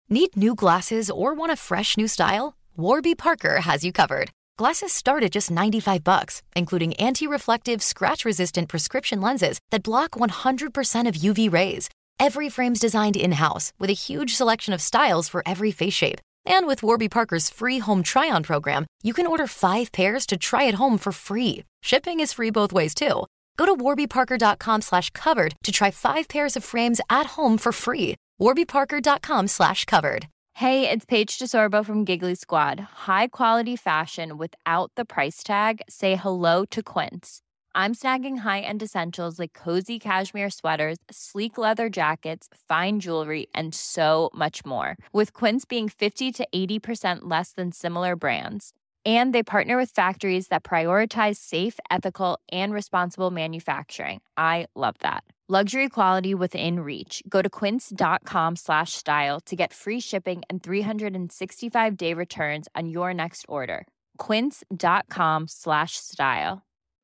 Need new glasses or want a fresh new style? Warby Parker has you covered. Glasses start at just $95, including anti-reflective, scratch-resistant prescription lenses that block 100% of UV rays. Every frame's designed in-house with a huge selection of styles for every face shape. And with Warby Parker's free home try-on program, you can order 5 pairs to try at home for free. Shipping is free both ways, too. Go to warbyparker.com/covered to try 5 pairs of frames at home for free. warbyparker.com/covered. Hey, it's Paige DeSorbo from Giggly Squad. High quality fashion without the price tag. Say hello to Quince. I'm snagging high-end essentials like cozy cashmere sweaters, sleek leather jackets, fine jewelry, and so much more. With Quince being 50 to 80% less than similar brands. And they partner with factories that prioritize safe, ethical, and responsible manufacturing. I love that. Luxury quality within reach. Go to quince.com/style to get free shipping and 365-day returns on your next order. Quince.com/style.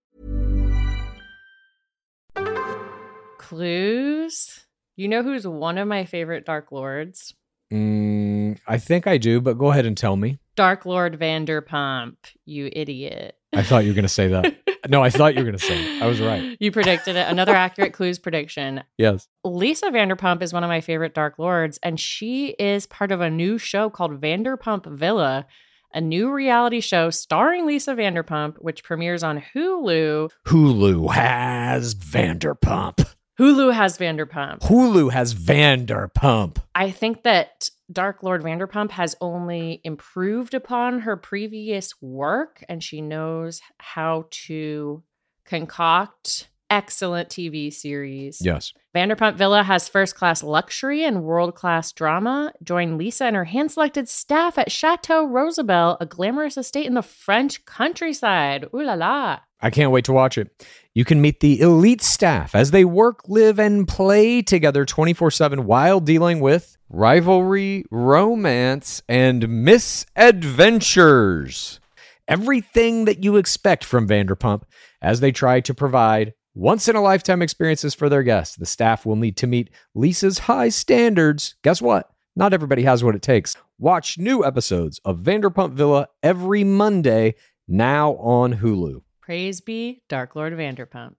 Clues? You know who's one of my favorite Dark Lords? I think I do, but go ahead and tell me. Dark Lord Vanderpump, you idiot. I thought you were going to say that. No, I thought you were going to say it. I was right. You predicted it. Another accurate Clues prediction. Yes. Lisa Vanderpump is one of my favorite Dark Lords, and she is part of a new show called Vanderpump Villa, a new reality show starring Lisa Vanderpump, which premieres on Hulu. Hulu has Vanderpump. Hulu has Vanderpump. Hulu has Vanderpump. I think that Dark Lord Vanderpump has only improved upon her previous work, and she knows how to concoct excellent TV series. Yes. Vanderpump Villa has first-class luxury and world-class drama. Join Lisa and her hand-selected staff at Chateau Rosabelle, a glamorous estate in the French countryside. Ooh la la. I can't wait to watch it. You can meet the elite staff as they work, live, and play together 24/7 while dealing with rivalry, romance, and misadventures. Everything that you expect from Vanderpump as they try to provide once-in-a-lifetime experiences for their guests. The staff will need to meet Lisa's high standards. Guess what? Not everybody has what it takes. Watch new episodes of Vanderpump Villa every Monday, now on Hulu. Praise be Dark Lord Vanderpump.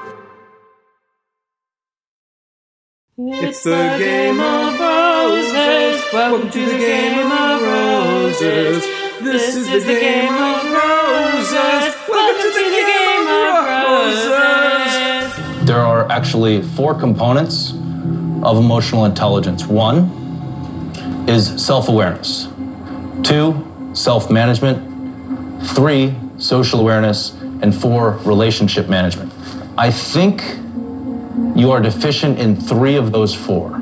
It's the Game of Roses. Welcome to the Game of Roses. This is the Game of Roses. Welcome to the Game of Roses. There are actually 4 components of emotional intelligence. 1 is self-awareness. 2, self-management. 3, social awareness. And 4, relationship management. I think you are deficient in 3 of those 4.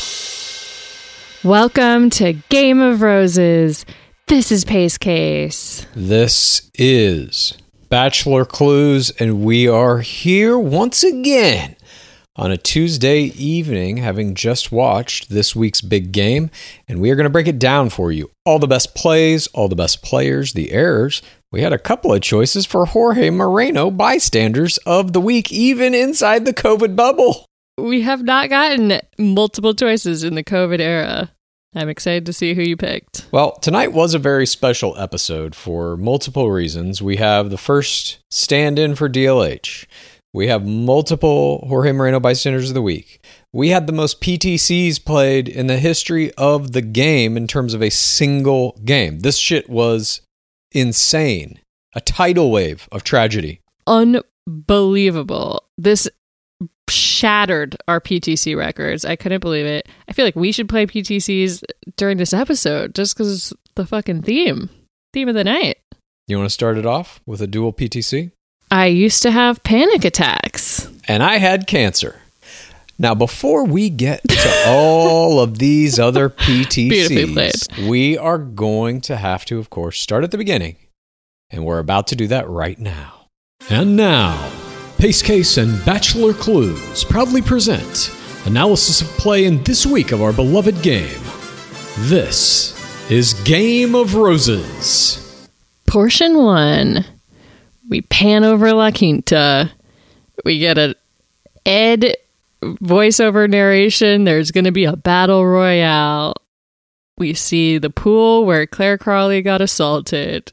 Welcome to Game of Roses. This is Pace Case. This is Bachelor Clues, and we are here once again on a Tuesday evening, having just watched this week's big game, and we are going to break it down for you. All the best plays, all the best players, the errors. We had a couple of choices for Jorge Moreno bystanders of the week, even inside the COVID bubble. We have not gotten multiple choices in the COVID era. I'm excited to see who you picked. Well, tonight was a very special episode for multiple reasons. We have the first stand-in for DLH. We have multiple Jorge Moreno bystanders of the week. We had the most PTCs played in the history of the game in terms of a single game. This shit was insane. A tidal wave of tragedy. Unbelievable. This shattered our PTC records. I couldn't believe it. I feel like we should play PTCs during this episode just because the fucking theme of the night. You want to start it off with a dual PTC? I used to have panic attacks. And I had cancer. Now, before we get to all of these other PTCs, we are going to have to, of course, start at the beginning. And we're about to do that right now. And now, Pace Case and Bachelor Clues proudly present analysis of play in this week of our beloved game. This is Game of Roses. Portion 1. We pan over La Quinta. We get an Ed voiceover narration. There's going to be a battle royale. we see the pool where Claire Crawley got assaulted.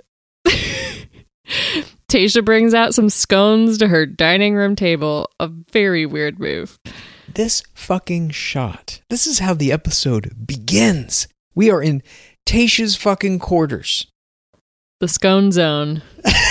Tayshia brings out some scones to her dining room table. A very weird move. This fucking shot. This is how the episode begins. We are in Tayshia's fucking quarters. The scone zone.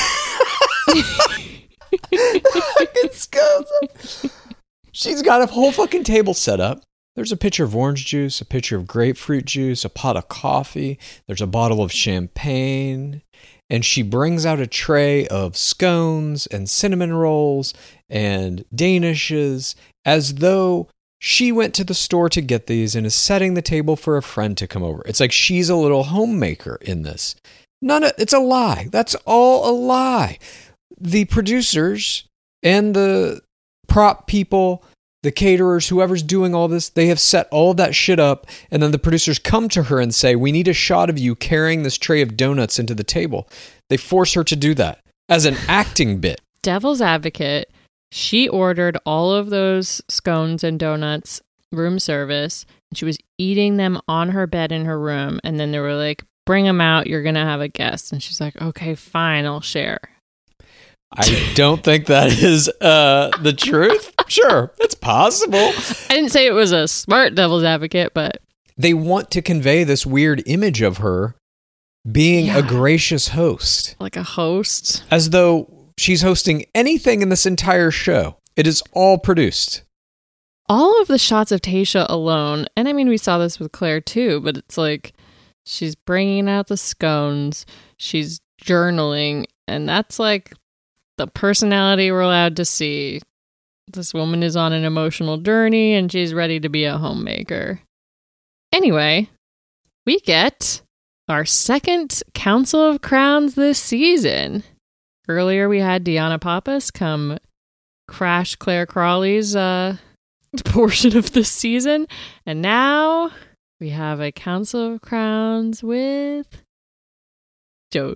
Fucking scone zone. She's got a whole fucking table set up. There's a pitcher of orange juice, a pitcher of grapefruit juice, a pot of coffee. There's a bottle of champagne. And she brings out a tray of scones and cinnamon rolls and Danishes as though she went to the store to get these and is setting the table for a friend to come over. It's like she's a little homemaker in this. It's a lie. That's all a lie. The producers and the prop people, the caterers, whoever's doing all this, they have set all of that shit up, and then the producers come to her and say, we need a shot of you carrying this tray of donuts into the table. They force her to do that as an acting bit. Devil's advocate, she ordered all of those scones and donuts room service, and she was eating them on her bed in her room, and then they were like, bring them out, you're going to have a guest. And she's like, okay, fine, I'll share. I don't think that is the truth. Sure, it's possible. I didn't say it was a smart devil's advocate, but... They want to convey this weird image of her being a gracious host. Like a host. As though she's hosting anything in this entire show. It is all produced. All of the shots of Tayshia alone, and I mean, we saw this with Claire too, but it's like she's bringing out the scones, she's journaling, and that's like the personality we're allowed to see. This woman is on an emotional journey and she's ready to be a homemaker. Anyway, we get our second Council of Crowns this season. Earlier we had Deanna Pappas come crash Claire Crawley's portion of the season. And now we have a Council of Crowns with Joe.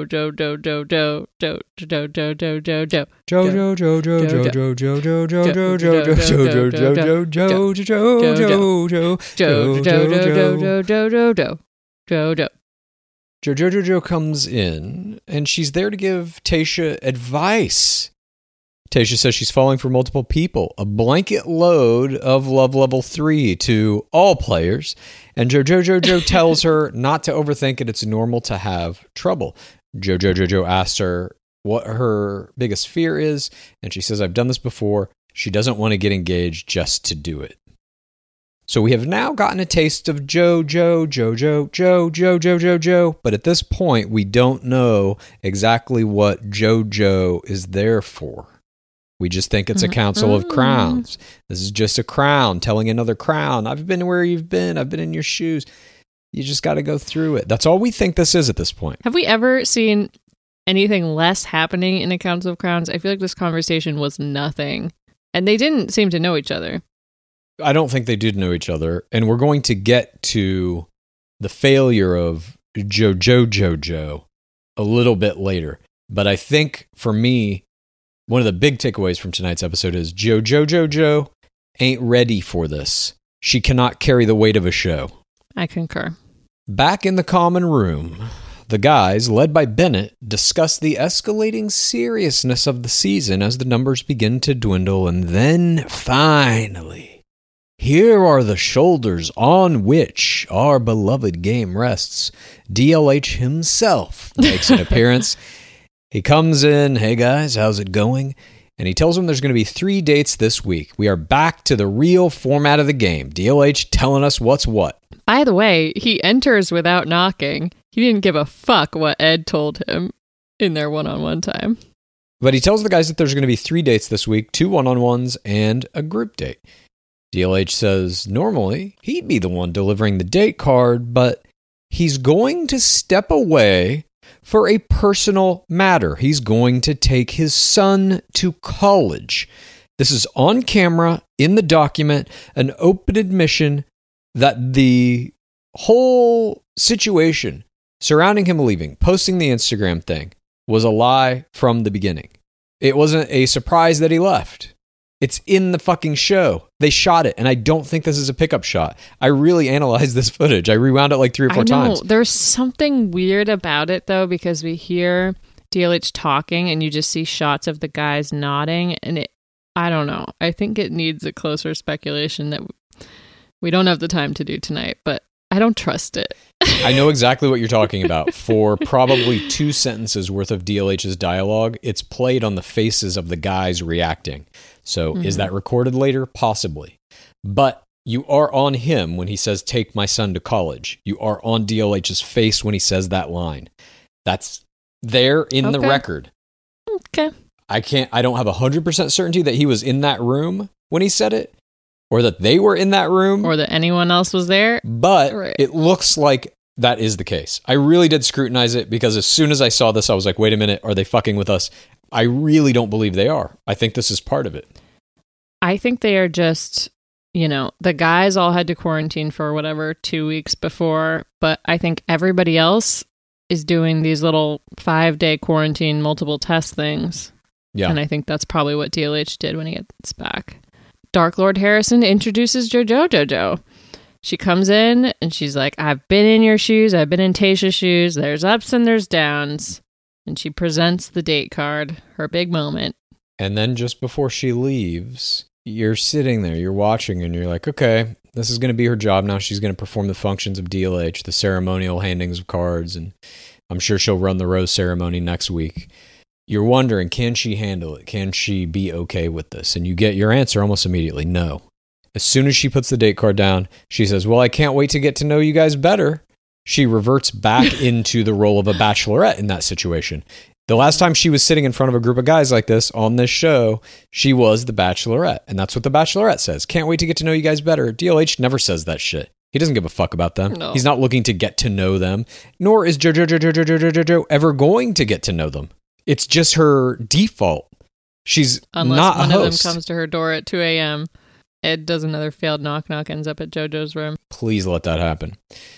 JoJo comes in, and she's there to give Tayshia advice. Tayshia says she's falling for multiple people, a blanket load of love level 3 to all players, and JoJo tells her not to overthink it, it's normal to have trouble. JoJo asks her what her biggest fear is, and she says, I've done this before. She doesn't want to get engaged just to do it. So we have now gotten a taste of JoJo, but at this point, we don't know exactly what JoJo is there for. We just think it's a council of crowns. This is just a crown telling another crown, I've been where you've been. I've been in your shoes. You just got to go through it. That's all we think this is at this point. Have we ever seen anything less happening in a council of crowns? I feel like this conversation was nothing. And they didn't seem to know each other. I don't think they did know each other. And we're going to get to the failure of JoJo a little bit later. But I think for me, one of the big takeaways from tonight's episode is JoJo ain't ready for this. She cannot carry the weight of a show. I concur. Back in the common room, the guys, led by Bennett, discuss the escalating seriousness of the season as the numbers begin to dwindle. And then, finally, here are the shoulders on which our beloved game rests. DLH himself makes an appearance. He comes in, hey guys, how's it going? And he tells them there's going to be 3 dates this week. We are back to the real format of the game. DLH telling us what's what. By the way, he enters without knocking. He didn't give a fuck what Ed told him in their one-on-one time. But he tells the guys that there's going to be 3 dates this week, 2 one-on-ones and a group date. DLH says normally he'd be the one delivering the date card, but he's going to step away for a personal matter. He's going to take his son to college. This is on camera, in the document, an open admission that the whole situation surrounding him leaving, posting the Instagram thing, was a lie from the beginning. It wasn't a surprise that he left. It's in the fucking show. They shot it, and I don't think this is a pickup shot. I really analyzed this footage. I rewound it like 3 or 4 times. There's something weird about it, though, because we hear DLH talking, and you just see shots of the guys nodding, and I don't know. I think it needs a closer speculation that we don't have the time to do tonight, but I don't trust it. I know exactly what you're talking about. For probably 2 sentences worth of DLH's dialogue, it's played on the faces of the guys reacting. So is that recorded later? Possibly. But you are on him when he says, take my son to college. You are on DLH's face when he says that line. That's there in the record. Okay. I don't have 100% certainty that he was in that room when he said it, or that they were in that room, or that anyone else was there. But it looks like that is the case. I really did scrutinize it because as soon as I saw this, I was like, wait a minute, are they fucking with us? I really don't believe they are. I think this is part of it. I think they are just, the guys all had to quarantine for whatever 2 weeks before, but I think everybody else is doing these little 5-day quarantine multiple test things. Yeah. And I think that's probably what DLH did when he gets back. Dark Lord Harrison introduces JoJo. She comes in and she's like, I've been in your shoes. I've been in Tayshia's shoes. There's ups and there's downs. And she presents the date card, her big moment. And then just before she leaves, you're sitting there, you're watching, and you're like, okay, this is going to be her job now. She's going to perform the functions of DLH, the ceremonial handings of cards, and I'm sure she'll run the rose ceremony next week. You're wondering, can she handle it? Can she be okay with this? And you get your answer almost immediately, no. As soon as she puts the date card down, she says, well, I can't wait to get to know you guys better. She reverts back into the role of a bachelorette in that situation. The last time she was sitting in front of a group of guys like this on this show, she was the bachelorette. And that's what the bachelorette says. Can't wait to get to know you guys better. DLH never says that shit. He doesn't give a fuck about them. No. He's not looking to get to know them, nor is JoJo ever going to get to know them. It's just her default. She's Unless not a host. Unless one of them comes to her door at 2 a.m., Ed does another failed knock-knock, ends up at JoJo's room. Please let that happen.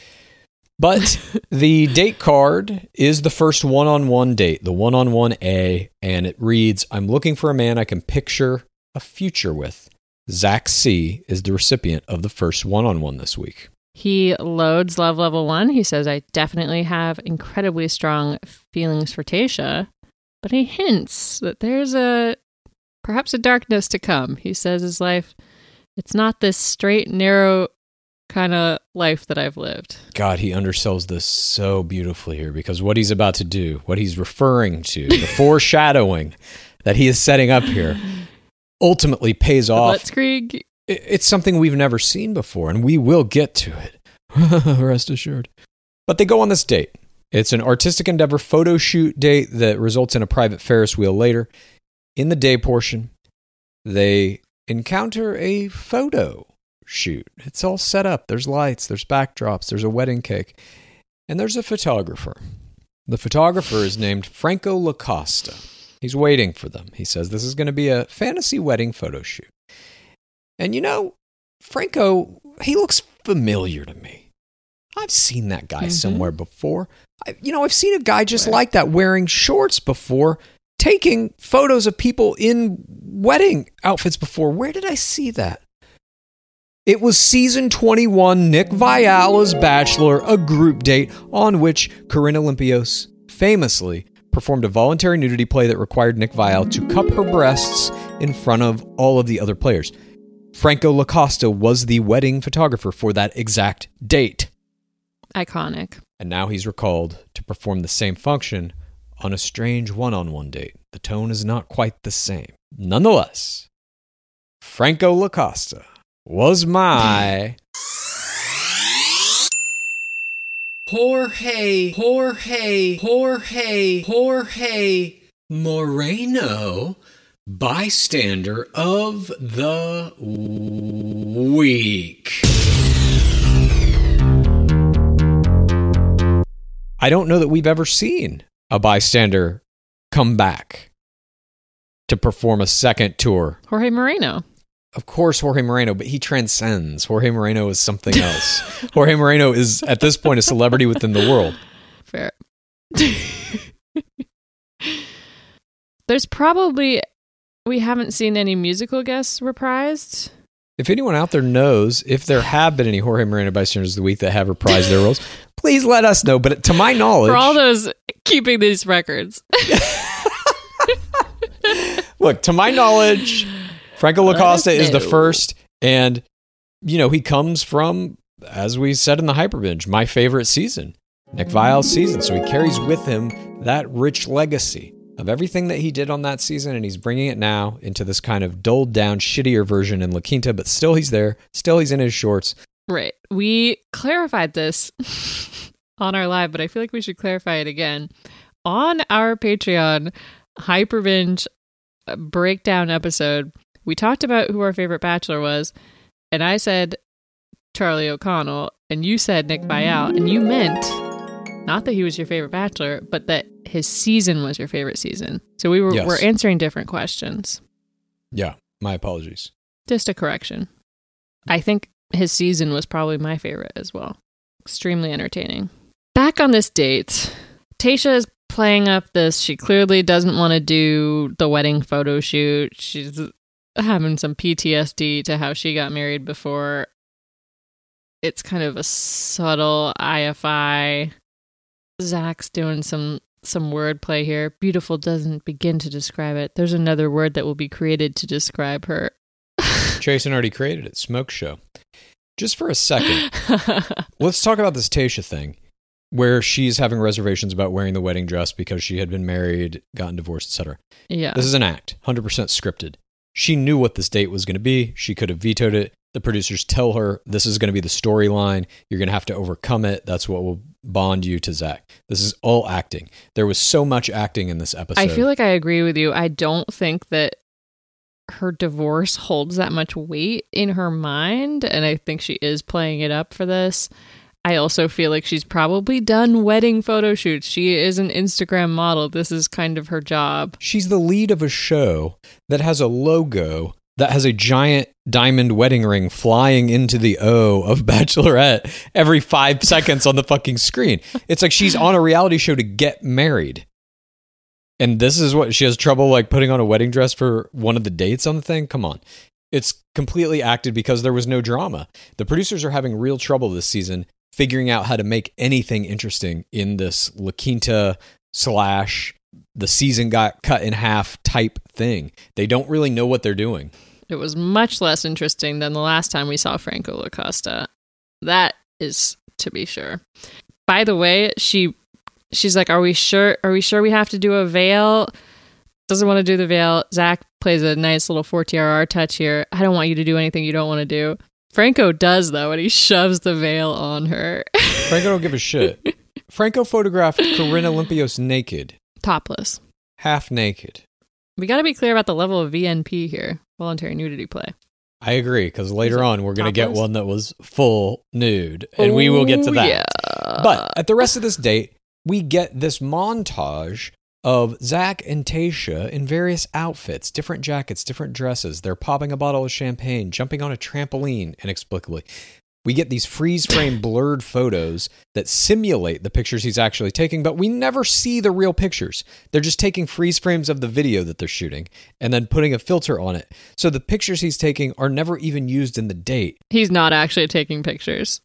But the date card is the first one-on-one date, the one-on-one A, and it reads, I'm looking for a man I can picture a future with. Zach C. is the recipient of the first one-on-one this week. He loads love level 1. He says, I definitely have incredibly strong feelings for Tayshia, but he hints that there's perhaps a darkness to come. He says his life, it's not this straight, narrow kind of life that I've lived. God, he undersells this so beautifully here, because what he's about to do, what he's referring to, the foreshadowing that he is setting up here, ultimately pays off. Blitzkrieg. It's something we've never seen before, and we will get to it. Rest assured. But they go on this date. It's an artistic endeavor photo shoot date that results in a private Ferris wheel later. In the day portion, they encounter a photo shoot. It's all set up. There's lights, there's backdrops, there's a wedding cake, and there's a photographer. The photographer is named Franco Lacosta. He's waiting for them. He says this is going to be a fantasy wedding photo shoot. And Franco, he looks familiar to me. I've seen that guy somewhere before. I've seen a guy just like that wearing shorts before, taking photos of people in wedding outfits before. Where did I see that? It was season 21, Nick Viala's Bachelor, a group date on which Corinne Olympios famously performed a voluntary nudity play that required Nick Viala to cup her breasts in front of all of the other players. Franco Lacosta was the wedding photographer for that exact date. Iconic. And now he's recalled to perform the same function on a strange one-on-one date. The tone is not quite the same. Nonetheless, Franco Lacosta was my Jorge Moreno bystander of the week. I don't know that we've ever seen a bystander come back to perform a second tour. Jorge Moreno. Of course, Jorge Moreno, but he transcends. Jorge Moreno is something else. Jorge Moreno is, at this point, a celebrity within the world. Fair. There's probably we haven't seen any musical guests reprised. If anyone out there knows if there have been any Jorge Moreno Bystanders of the Week that have reprised their roles, please let us know. But to my knowledge... For all those keeping these records. Look, to my knowledge, Franco Lacosta is the first. And, you know, he comes from, as we said in the Hyperbinge, my favorite season, Nick Viall's season. So he carries with him that rich legacy of everything that he did on that season, and he's bringing it now into this kind of dulled down, shittier version in La Quinta, but still he's there. Still he's in his shorts. Right. We clarified this on our live, but I feel like we should clarify it again. On our Patreon Hyperbinge breakdown episode, we talked about who our favorite Bachelor was, and I said Charlie O'Connell, and you said Nick Viall, and you meant not that he was your favorite Bachelor, but that his season was your favorite season. So we're answering different questions. Yeah, my apologies. Just a correction. I think his season was probably my favorite as well. Extremely entertaining. Back on this date, Tayshia is playing up this. She clearly doesn't want to do the wedding photo shoot. She's having some PTSD to how she got married before. It's kind of a subtle IFI. Zach's doing some wordplay here. Beautiful doesn't begin to describe it. There's another word that will be created to describe her. Jason already created it. Smoke show. Just for a second, let's talk about this Tayshia thing, where she's having reservations about wearing the wedding dress because she had been married, gotten divorced, etc. Yeah. This is an act, 100% scripted. She knew what this date was going to be. She could have vetoed it. The producers tell her this is going to be the storyline. You're going to have to overcome it. That's what will bond you to Zach. This is all acting. There was so much acting in this episode. I feel like I agree with you. I don't think that her divorce holds that much weight in her mind, and I think she is playing it up for this. I also feel like she's probably done wedding photo shoots. She is an Instagram model. This is kind of her job. She's the lead of a show that has a logo that has a giant diamond wedding ring flying into the O of Bachelorette every 5 seconds on the fucking screen. It's like she's on a reality show to get married. And this is what she has trouble like putting on a wedding dress for one of the dates on the thing. Come on. It's completely acted because there was no drama. The producers are having real trouble this season figuring out how to make anything interesting in this La Quinta / the season got cut in half type thing. They don't really know what they're doing. It was much less interesting than the last time we saw Franco Lacosta. That is to be sure. By the way, she's like, are we sure we have to do a veil? Doesn't want to do the veil. Zach plays a nice little 4TRR touch here. I don't want you to do anything you don't want to do. Franco does, though, and he shoves the veil on her. Franco don't give a shit. Franco photographed Corinna Olympios naked. Topless. Half naked. We got to be clear about the level of VNP here. Voluntary nudity play. I agree, because later on we're going to get one that was full nude, and we will get to that. Yeah. But at the rest of this date, we get this montage of Zach and Tayshia in various outfits, different jackets, different dresses. They're popping a bottle of champagne, jumping on a trampoline inexplicably. We get these freeze-frame blurred photos that simulate the pictures he's actually taking, but we never see the real pictures. They're just taking freeze frames of the video that they're shooting and then putting a filter on it. So the pictures he's taking are never even used in the date. He's not actually taking pictures.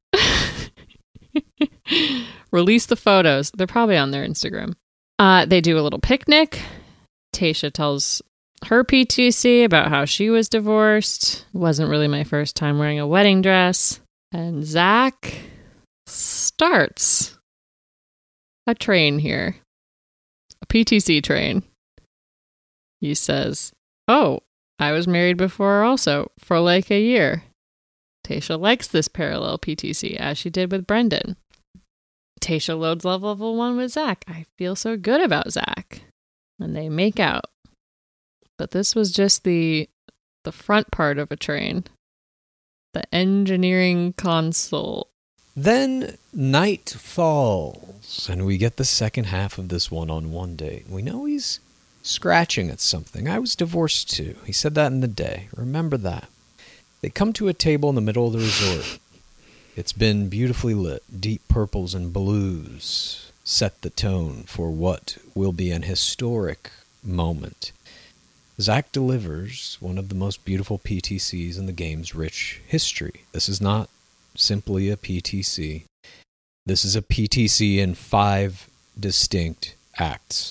Release the photos. They're probably on their Instagram. They do a little picnic. Tayshia tells her PTC about how she was divorced. Wasn't really my first time wearing a wedding dress. And Zach starts a train here. A PTC train. He says, oh, I was married before also, for like a year. Tayshia likes this parallel PTC, as she did with Brendan. Tayshia loads level 1 with Zach. I feel so good about Zach. And they make out. But this was just the front part of a train. The engineering console. Then night falls, and we get the second half of this one-on-one date. We know he's scratching at something. I was divorced too. He said that in the day. Remember that. They come to a table in the middle of the resort. It's been beautifully lit. Deep purples and blues set the tone for what will be an historic moment. Zach delivers one of the most beautiful PTCs in the game's rich history. This is not simply a PTC. This is a PTC in 5 distinct acts.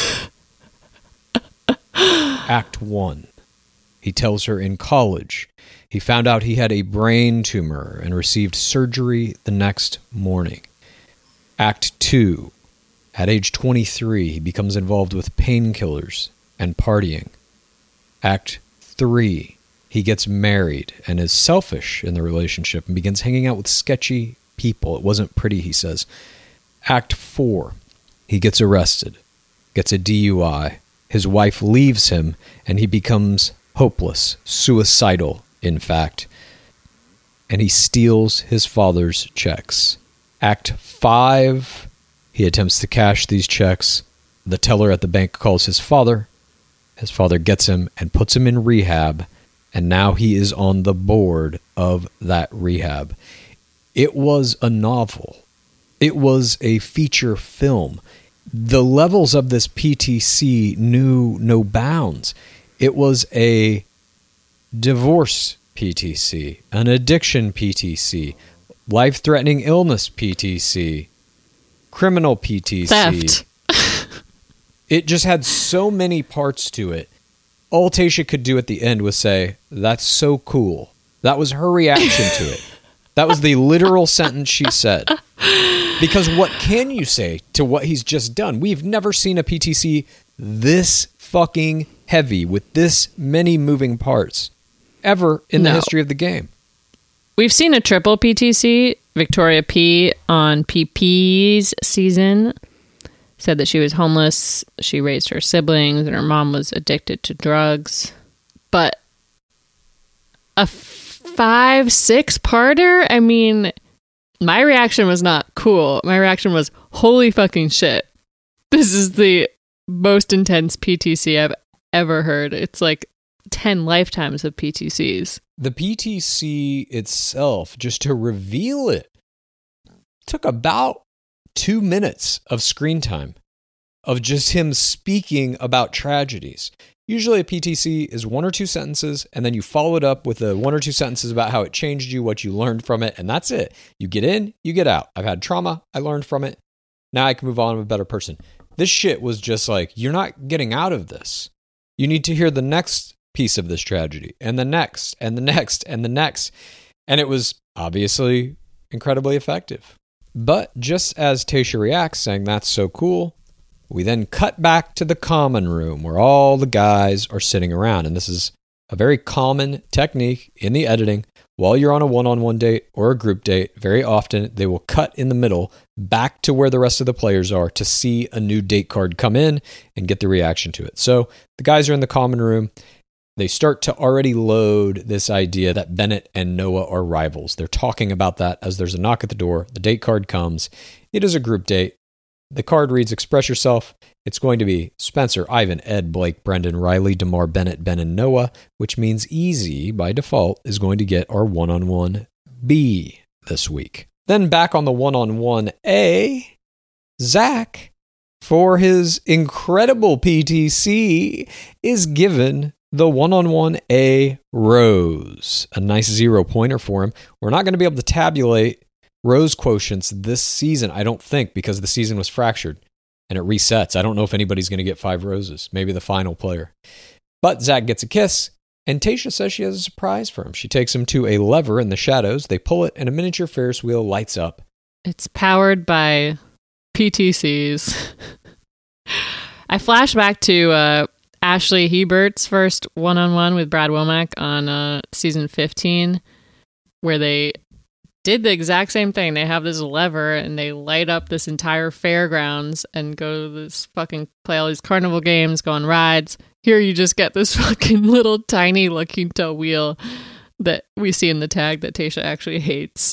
Act 1. He tells her in college he found out he had a brain tumor and received surgery the next morning. Act 2. At age 23, he becomes involved with painkillers and partying. Act 3. He gets married and is selfish in the relationship and begins hanging out with sketchy people. It wasn't pretty, he says. Act 4. He gets arrested, gets a DUI. His wife leaves him, and he becomes hopeless, suicidal, in fact. And he steals his father's checks. Act 5. He attempts to cash these checks. The teller at the bank calls his father. His father gets him and puts him in rehab, and now he is on the board of that rehab. It was a novel. It was a feature film. The levels of this PTC knew no bounds. It was a divorce PTC, an addiction PTC, life-threatening illness PTC, criminal PTC. Theft. It just had so many parts to it. All Tayshia could do at the end was say, "That's so cool." That was her reaction to it. That was the literal sentence she said. Because what can you say to what he's just done? We've never seen a PTC this fucking heavy with this many moving parts ever in the history of the game. We've seen a triple PTC. Victoria P on PP's season said that she was homeless. She raised her siblings and her mom was addicted to drugs. But a 5-6-parter? I mean, my reaction was not cool. My reaction was, holy fucking shit. This is the most intense PTC I've ever heard. It's like 10 lifetimes of PTCs. The PTC itself, just to reveal it, took about 2 minutes of screen time of just him speaking about tragedies. Usually a PTC is 1 or 2 sentences, and then you follow it up with 1 or 2 sentences about how it changed you, what you learned from it, and that's it. You get in, you get out. I've had trauma, I learned from it. Now I can move on, I'm a better person. This shit was just like, you're not getting out of this. You need to hear the next piece of this tragedy, and the next, and the next, and the next. And it was obviously incredibly effective. But just as Tayshia reacts, saying that's so cool, we then cut back to the common room where all the guys are sitting around. And this is a very common technique in the editing. While you're on a one-on-one date or a group date, very often they will cut in the middle back to where the rest of the players are to see a new date card come in and get the reaction to it. So the guys are in the common room. They start to already load this idea that Bennett and Noah are rivals. They're talking about that as there's a knock at the door. The date card comes. It is a group date. The card reads, express yourself. It's going to be Spencer, Ivan, Ed, Blake, Brendan, Riley, DeMar, Bennett, Ben, and Noah, which means Easy, by default, is going to get our one-on-one B this week. Then back on the one-on-one A, Zach, for his incredible PTC, is given the one-on-one A Rose. A nice 0-pointer for him. We're not going to be able to tabulate Rose quotients this season, I don't think, because the season was fractured and it resets. I don't know if anybody's going to get 5 roses, maybe the final player. But Zach gets a kiss, and Tayshia says she has a surprise for him. She takes him to a lever in the shadows. They pull it, and a miniature Ferris wheel lights up. It's powered by PTCs. I flash back to Ashley Hebert's first one-on-one with Brad Womack on season 15, where they did the exact same thing. They have this lever and they light up this entire fairgrounds and go to this fucking play all these carnival games, go on rides. Here you just get this fucking little tiny La Quinta wheel that we see in the tag that Tayshia actually hates.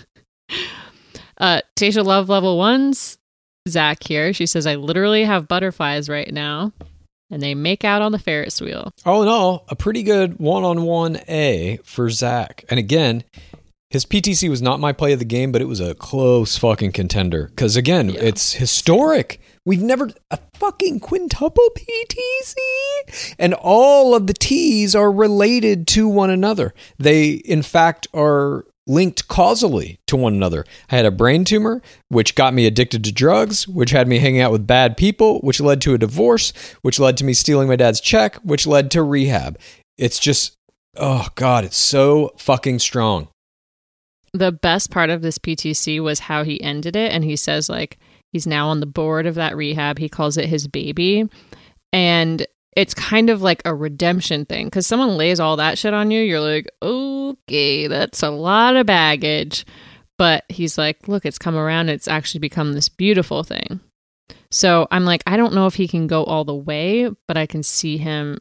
Tayshia love level 1s. Zach here. She says, I literally have butterflies right now. And they make out on the Ferris wheel. Oh no, a pretty good one-on-one A for Zach. And again, His PTC was not my play of the game, but it was a close fucking contender. Because again, it's historic. We've never a fucking quintuple PTC, and all of the T's are related to one another. They, in fact, are linked causally to one another. I had a brain tumor, which got me addicted to drugs, which had me hanging out with bad people, which led to a divorce, which led to me stealing my dad's check, which led to rehab. It's just, oh God, it's so fucking strong. The best part of this PTC was how he ended it. And he says, like, he's now on the board of that rehab. He calls it his baby. And it's kind of like a redemption thing. Because someone lays all that shit on you, you're like, okay, that's a lot of baggage. But he's like, look, it's come around. It's actually become this beautiful thing. So I'm like, I don't know if he can go all the way, but I can see him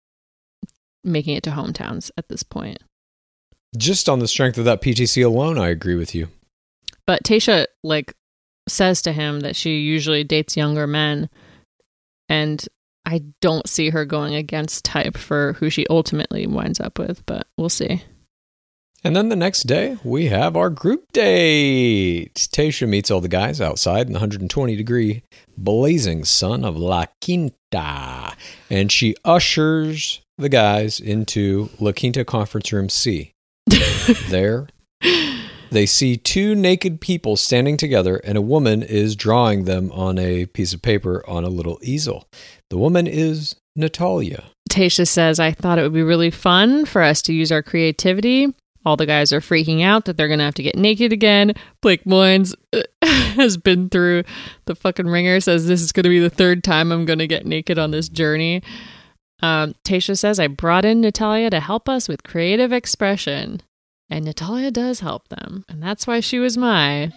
making it to hometowns at this point. Just on the strength of that PTC alone, I agree with you. But Tayshia, like, says to him that she usually dates younger men, and I don't see her going against type for who she ultimately winds up with, but we'll see. And then the next day, we have our group date. Tayshia meets all the guys outside in the 120-degree blazing sun of La Quinta, and she ushers the guys into La Quinta Conference Room C. There, they see two naked people standing together, and a woman is drawing them on a piece of paper on a little easel. The woman is Natalia. Tayshia says, I thought it would be really fun for us to use our creativity. All the guys are freaking out that they're going to have to get naked again. Blake Moynes has been through the fucking ringer, says this is going to be the third time I'm going to get naked on this journey. Tayshia says, I brought in Natalia to help us with creative expression. And Natalia does help them. And that's why she was my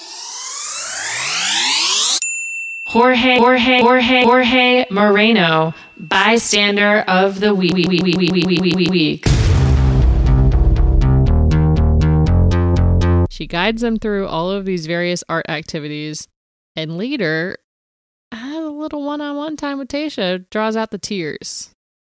Jorge Moreno, bystander of the week. She guides them through all of these various art activities, and later, has a little one-on-one time with Tayshia, draws out the tears.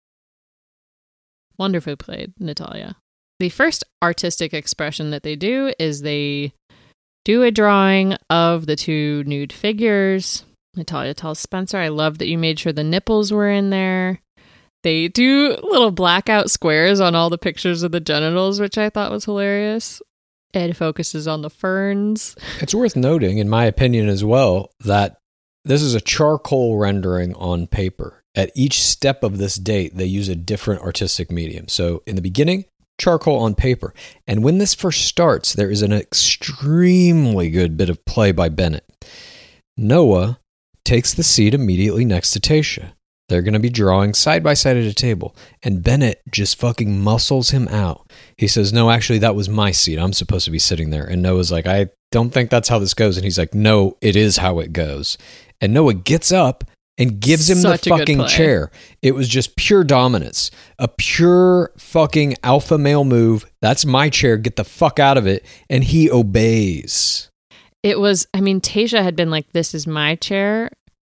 Wonderfully played, Natalia. The first artistic expression that they do is they do a drawing of the two nude figures. Natalia tells Spencer, I love that you made sure the nipples were in there. They do little blackout squares on all the pictures of the genitals, which I thought was hilarious. Ed focuses on the ferns. It's worth noting, in my opinion as well, that this is a charcoal rendering on paper. At each step of this date, they use a different artistic medium. So in the beginning, charcoal on paper. And when this first starts, there is an extremely good bit of play by Bennett. Noah takes the seat immediately next to Tayshia. They're going to be drawing side by side at a table. And Bennett just fucking muscles him out. He says, no, actually, that was my seat. I'm supposed to be sitting there. And Noah's like, I don't think that's how this goes. And he's like, no, it is how it goes. And Noah gets up and gives him the fucking chair. It was just pure dominance. A pure fucking alpha male move. That's my chair. Get the fuck out of it. And he obeys. It was, I mean, Tayshia had been like, this is my chair.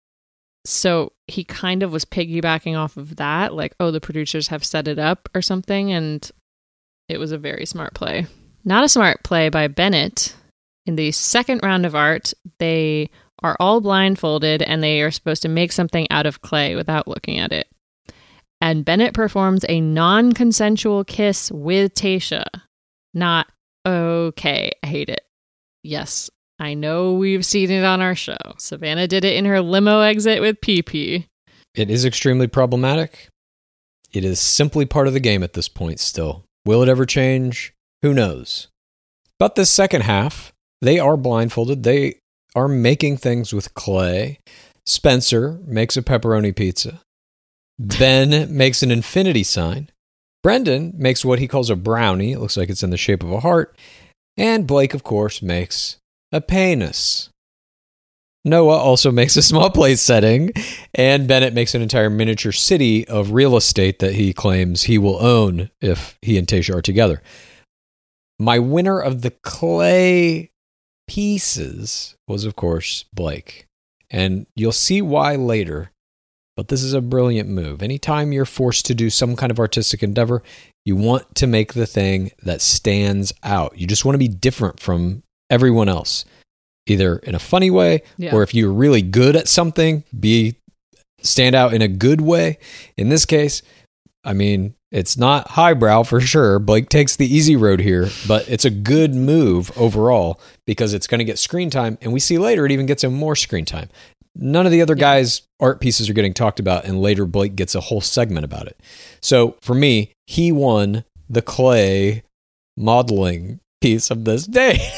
So he kind of was piggybacking off of that. Like, oh, the producers have set it up or something. And it was a very smart play. Not a smart play by Bennett. In the second round of art, they are all blindfolded and they are supposed to make something out of clay without looking at it. And Bennett performs a non-consensual kiss with Tayshia. Not, okay, I hate it. Yes, I know we've seen it on our show. Savannah did it in her limo exit with PP. It is extremely problematic. It is simply part of the game at this point still. Will it ever change? Who knows? But this second half, they are blindfolded. They are making things with clay. Spencer makes a pepperoni pizza. Ben makes an infinity sign. Brendan makes what he calls a brownie. It looks like it's in the shape of a heart. And Blake, of course, makes a penis. Noah also makes a small place setting. And Bennett makes an entire miniature city of real estate that he claims he will own if he and Tayshia are together. My winner of the clay pieces was, of course, Blake. And you'll see why later. but this is a brilliant move. Anytime you're forced to do some kind of artistic endeavor, you want to make the thing that stands out. You just want to be different from everyone else, either in a funny way, or if you're really good at something, stand out in a good way. In this case, I mean, it's not highbrow for sure. Blake takes the easy road here, but it's a good move overall because it's going to get screen time. And we see later it even gets him more screen time. None of the other guys' art pieces are getting talked about, and later Blake gets a whole segment about it. So for me, he won the clay modeling piece of this day.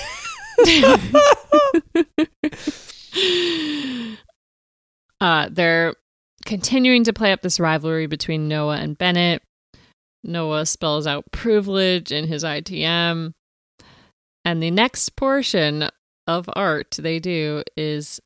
They're continuing to play up this rivalry between Noah and Bennett. Noah spells out privilege in his ITM. And the next portion of art they do is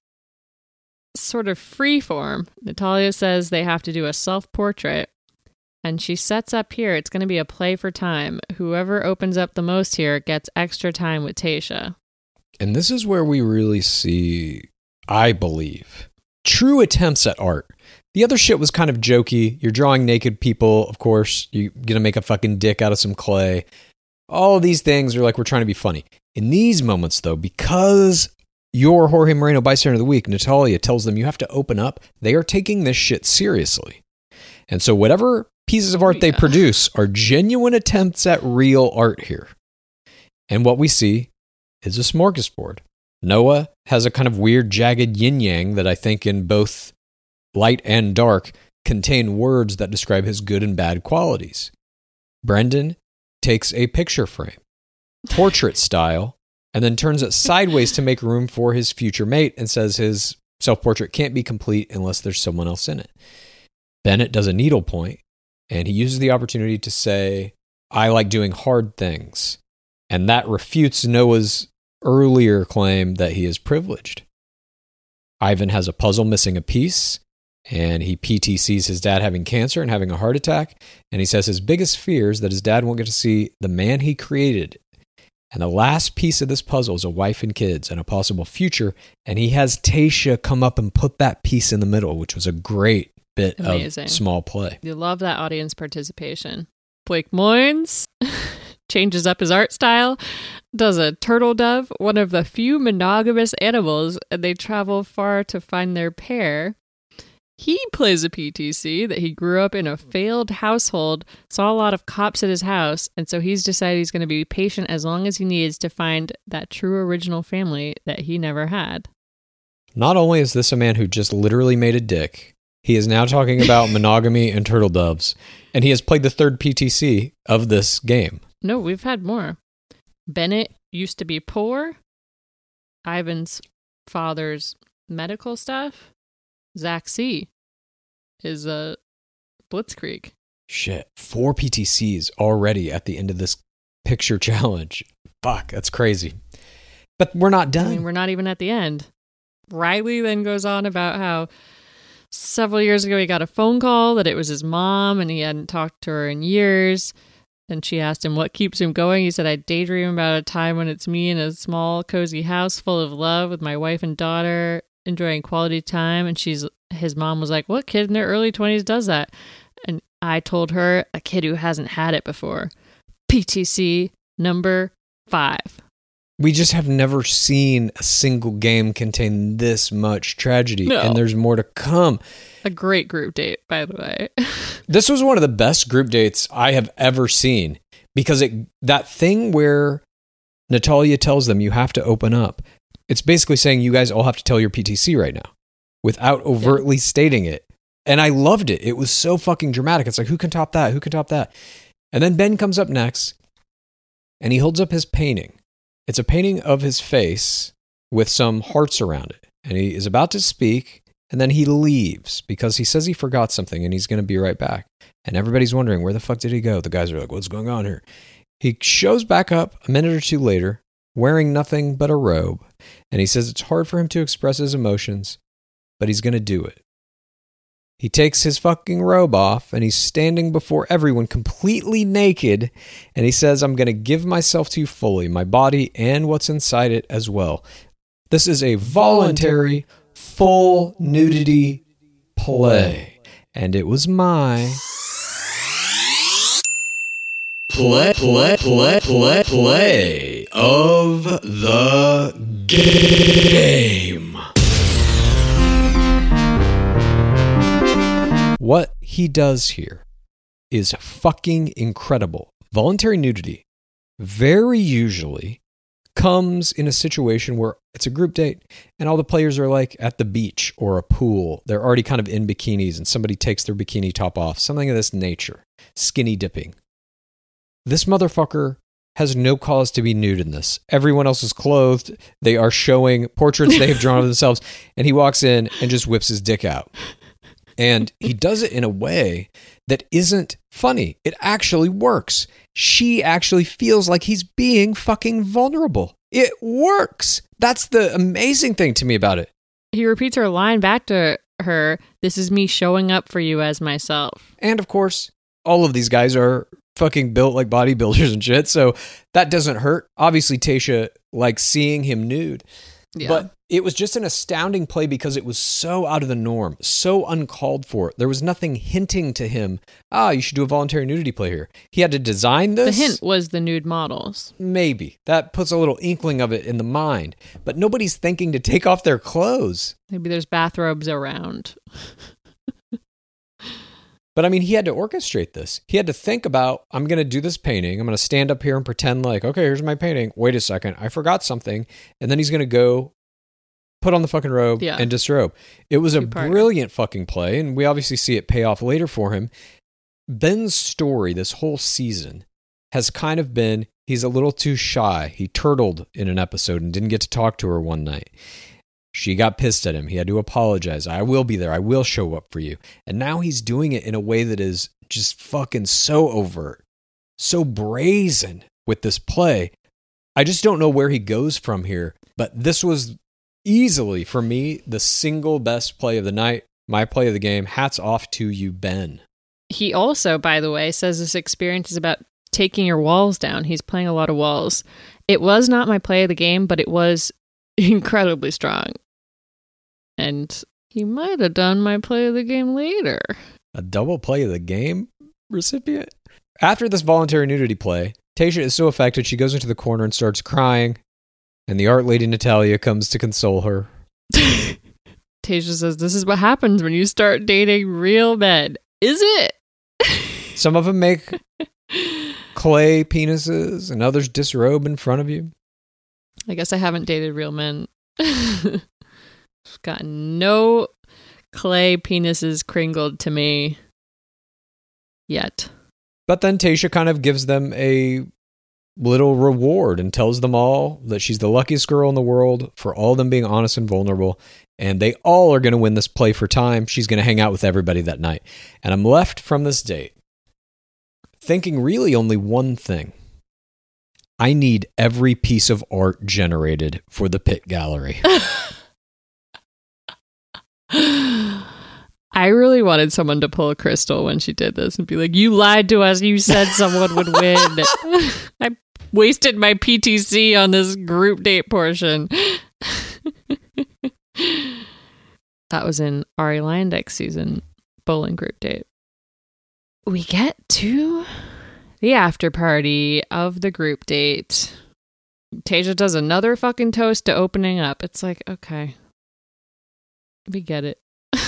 sort of freeform. Natalia says they have to do a self-portrait. And she sets up here, it's going to be a play for time. Whoever opens up the most here gets extra time with Tayshia. And this is where we really see, I believe, true attempts at art. The other shit was kind of jokey. You're drawing naked people, of course. You're going to make a fucking dick out of some clay. All of these things are like we're trying to be funny. In these moments, though, because you're Jorge Moreno Bystander of the Week, Natalia tells them you have to open up. They are taking this shit seriously. And so whatever pieces of art they produce are genuine attempts at real art here. And what we see is a smorgasbord. Noah has a kind of weird jagged yin-yang that I think in both light and dark contain words that describe his good and bad qualities. Brendan takes a picture frame, portrait style, and then turns it sideways to make room for his future mate and says his self-portrait can't be complete unless there's someone else in it. Bennett does a needlepoint, and he uses the opportunity to say, I like doing hard things. And that refutes Noah's earlier claim that he is privileged. Ivan has a puzzle missing a piece, and he PTCs his dad having cancer and having a heart attack, and he says his biggest fear is that his dad won't get to see the man he created. And the last piece of this puzzle is a wife and kids and a possible future, and he has Tayshia come up and put that piece in the middle, which was a great bit of small play. You love that audience participation. Blake Moynes changes up his art style, does a turtle dove, one of the few monogamous animals, and they travel far to find their pair. He plays a PTC that he grew up in a failed household, saw a lot of cops at his house, and so he's decided he's going to be patient as long as he needs to find that true original family that he never had. Not only is this a man who just literally made a dick, he is now talking about monogamy and turtle doves, and he has played the third PTC of this game. No, we've had more. Bennett used to be poor. Ivan's father's medical stuff. Zach C. is a Blitzkrieg. Shit, 4 PTCs already at the end of this picture challenge. Fuck, that's crazy. But we're not done. I mean, we're not even at the end. Riley then goes on about how several years ago he got a phone call that it was his mom and he hadn't talked to her in years. And she asked him what keeps him going. He said, I daydream about a time when it's me in a small, cozy house full of love with my wife and daughter, enjoying quality time. And his mom was like, what kid in their early 20s does that? And I told her, a kid who hasn't had it before. PTC number 5. We just have never seen a single game contain this much tragedy, and there's more to come. A great group date, by the way. This was one of the best group dates I have ever seen, because that thing where Natalia tells them you have to open up, it's basically saying you guys all have to tell your PTC right now without overtly stating it. And I loved it. It was so fucking dramatic. It's like, who can top that? Who can top that? And then Ben comes up next, and he holds up his painting. It's a painting of his face with some hearts around it. And he is about to speak, and then he leaves because he says he forgot something and he's going to be right back. And everybody's wondering, where the fuck did he go? The guys are like, what's going on here? He shows back up a minute or two later, wearing nothing but a robe. And he says it's hard for him to express his emotions, but he's going to do it. He takes his fucking robe off and he's standing before everyone completely naked. And he says, I'm going to give myself to you fully, my body and what's inside it as well. This is a voluntary, full nudity play. And it was my play of the game. What he does here is fucking incredible. Voluntary nudity very usually comes in a situation where it's a group date and all the players are like at the beach or a pool. They're already kind of in bikinis and somebody takes their bikini top off. Something of this nature. Skinny dipping. This motherfucker has no cause to be nude in this. Everyone else is clothed. They are showing portraits they have drawn of themselves. And he walks in and just whips his dick out. And he does it in a way that isn't funny. It actually works. She actually feels like he's being fucking vulnerable. It works. That's the amazing thing to me about it. He repeats her line back to her, "This is me showing up for you as myself." And of course, all of these guys are fucking built like bodybuilders and shit, so that doesn't hurt. Obviously, Tayshia likes seeing him nude. Yeah. But it was just an astounding play because it was so out of the norm, so uncalled for. There was nothing hinting to him, you should do a voluntary nudity play here. He had to design this. The hint was the nude models. Maybe. That puts a little inkling of it in the mind. But nobody's thinking to take off their clothes. Maybe there's bathrobes around. But I mean, he had to orchestrate this. He had to think about, I'm going to do this painting. I'm going to stand up here and pretend like, okay, here's my painting. Wait a second, I forgot something. And then he's going to go put on the fucking robe and disrobe. It was a brilliant fucking play. And we obviously see it pay off later for him. Ben's story this whole season has kind of been, he's a little too shy. He turtled in an episode and didn't get to talk to her one night. She got pissed at him. He had to apologize. I will be there. I will show up for you. And now he's doing it in a way that is just fucking so overt, so brazen with this play. I just don't know where he goes from here. But this was easily, for me, the single best play of the night. My play of the game. Hats off to you, Ben. He also, by the way, says this experience is about taking your walls down. He's playing a lot of walls. It was not my play of the game, but it was incredibly strong. And he might have done my play of the game later. A double play of the game recipient? After this voluntary nudity play, Tayshia is so affected she goes into the corner and starts crying. And the art lady Natalia comes to console her. Tayshia says, "This is what happens when you start dating real men." Is it? Some of them make clay penises and others disrobe in front of you. I guess I haven't dated real men. Got no clay penises crinkled to me yet. But then Tayshia kind of gives them a little reward and tells them all that she's the luckiest girl in the world for all of them being honest and vulnerable. And they all are going to win this play for time. She's going to hang out with everybody that night. And I'm left from this date thinking really only one thing. I need every piece of art generated for the Pit Gallery. I really wanted someone to pull a Crystal when she did this and be like, "You lied to us. You said someone would win." I wasted my PTC on this group date portion. That was in Ari Lyndek's season bowling group date. We get to the after party of the group date. Tayshia does another fucking toast to opening up. It's like, okay, we get it.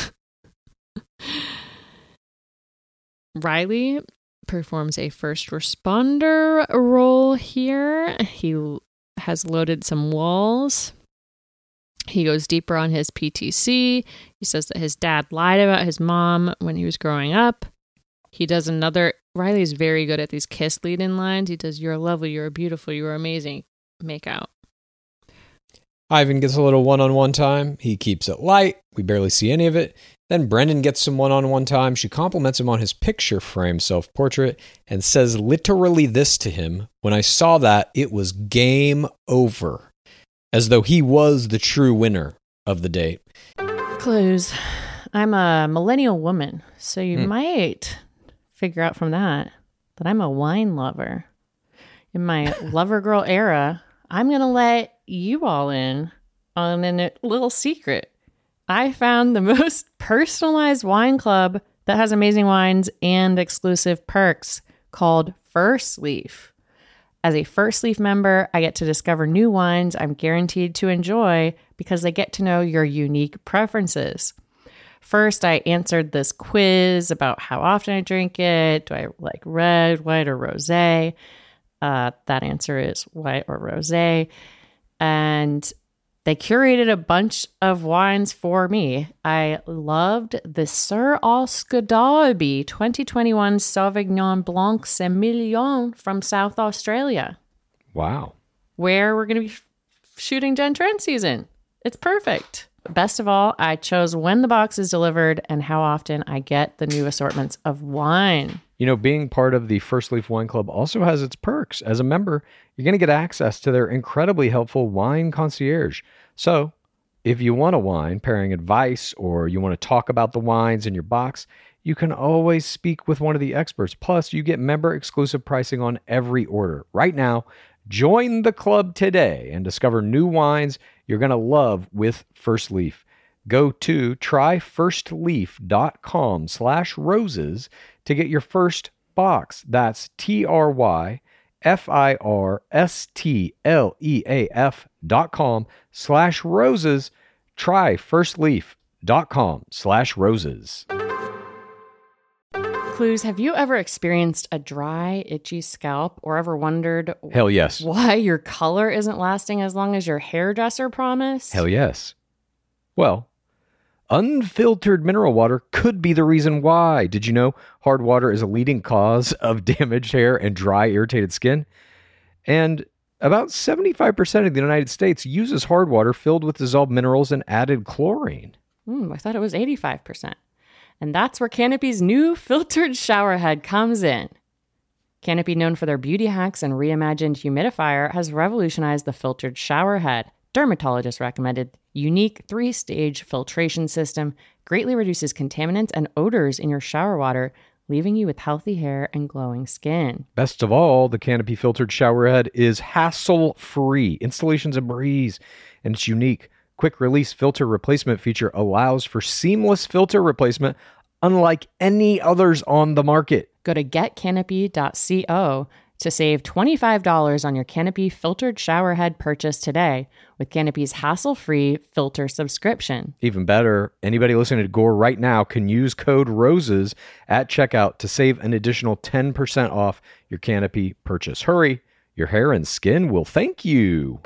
Riley performs a first responder role here. He has loaded some walls. He goes deeper on his PTC. He says that his dad lied about his mom when he was growing up. He does another... Riley's very good at these kiss lead-in lines. He does, "You're lovely, you're beautiful, you're amazing." Make out. Ivan gets a little one-on-one time. He keeps it light. We barely see any of it. Then Brendan gets some one-on-one time. She compliments him on his picture frame self-portrait and says literally this to him. When I saw that, it was game over. As though he was the true winner of the date. Clues. I'm a millennial woman, so you might figure out from that I'm a wine lover. In my lover girl era, I'm going to let you all in on a little secret. I found the most personalized wine club that has amazing wines and exclusive perks called First Leaf. As a First Leaf member, I get to discover new wines I'm guaranteed to enjoy because they get to know your unique preferences. First, I answered this quiz about how often I drink it. Do I like red, white, or rosé? That answer is white or rosé. And they curated a bunch of wines for me. I loved the Sir Oscar Darby 2021 Sauvignon Blanc Semillon from South Australia. Wow. Where we're going to be shooting Gen Trend season. It's perfect. Best of all, I chose when the box is delivered and how often I get the new assortments of wine. You know, being part of the First Leaf Wine Club also has its perks. As a member, you're going to get access to their incredibly helpful wine concierge. So, if you want a wine pairing advice or you want to talk about the wines in your box, you can always speak with one of the experts. Plus, you get member-exclusive pricing on every order. Right now, join the club today and discover new wines you're going to love with First Leaf. Go to tryfirstleaf.com/roses to get your first box. That's tryfirstleaf.com/roses. Tryfirstleaf.com/roses. Clues, have you ever experienced a dry, itchy scalp or ever wondered Hell yes. why your color isn't lasting as long as your hairdresser promised? Hell yes. Well, unfiltered mineral water could be the reason why. Did you know hard water is a leading cause of damaged hair and dry, irritated skin? And about 75% of the United States uses hard water filled with dissolved minerals and added chlorine. I thought it was 85%. And that's where Canopy's new filtered shower head comes in. Canopy, known for their beauty hacks and reimagined humidifier, has revolutionized the filtered shower head. Dermatologist recommended unique 3-stage filtration system greatly reduces contaminants and odors in your shower water, leaving you with healthy hair and glowing skin. Best of all, the Canopy filtered shower head is hassle-free. Installation's a breeze, and it's unique. Quick release filter replacement feature allows for seamless filter replacement unlike any others on the market. Go to getcanopy.co to save $25 on your Canopy filtered shower head purchase today with Canopy's hassle-free filter subscription. Even better, anybody listening to Gore right now can use code ROSES at checkout to save an additional 10% off your Canopy purchase. Hurry, your hair and skin will thank you.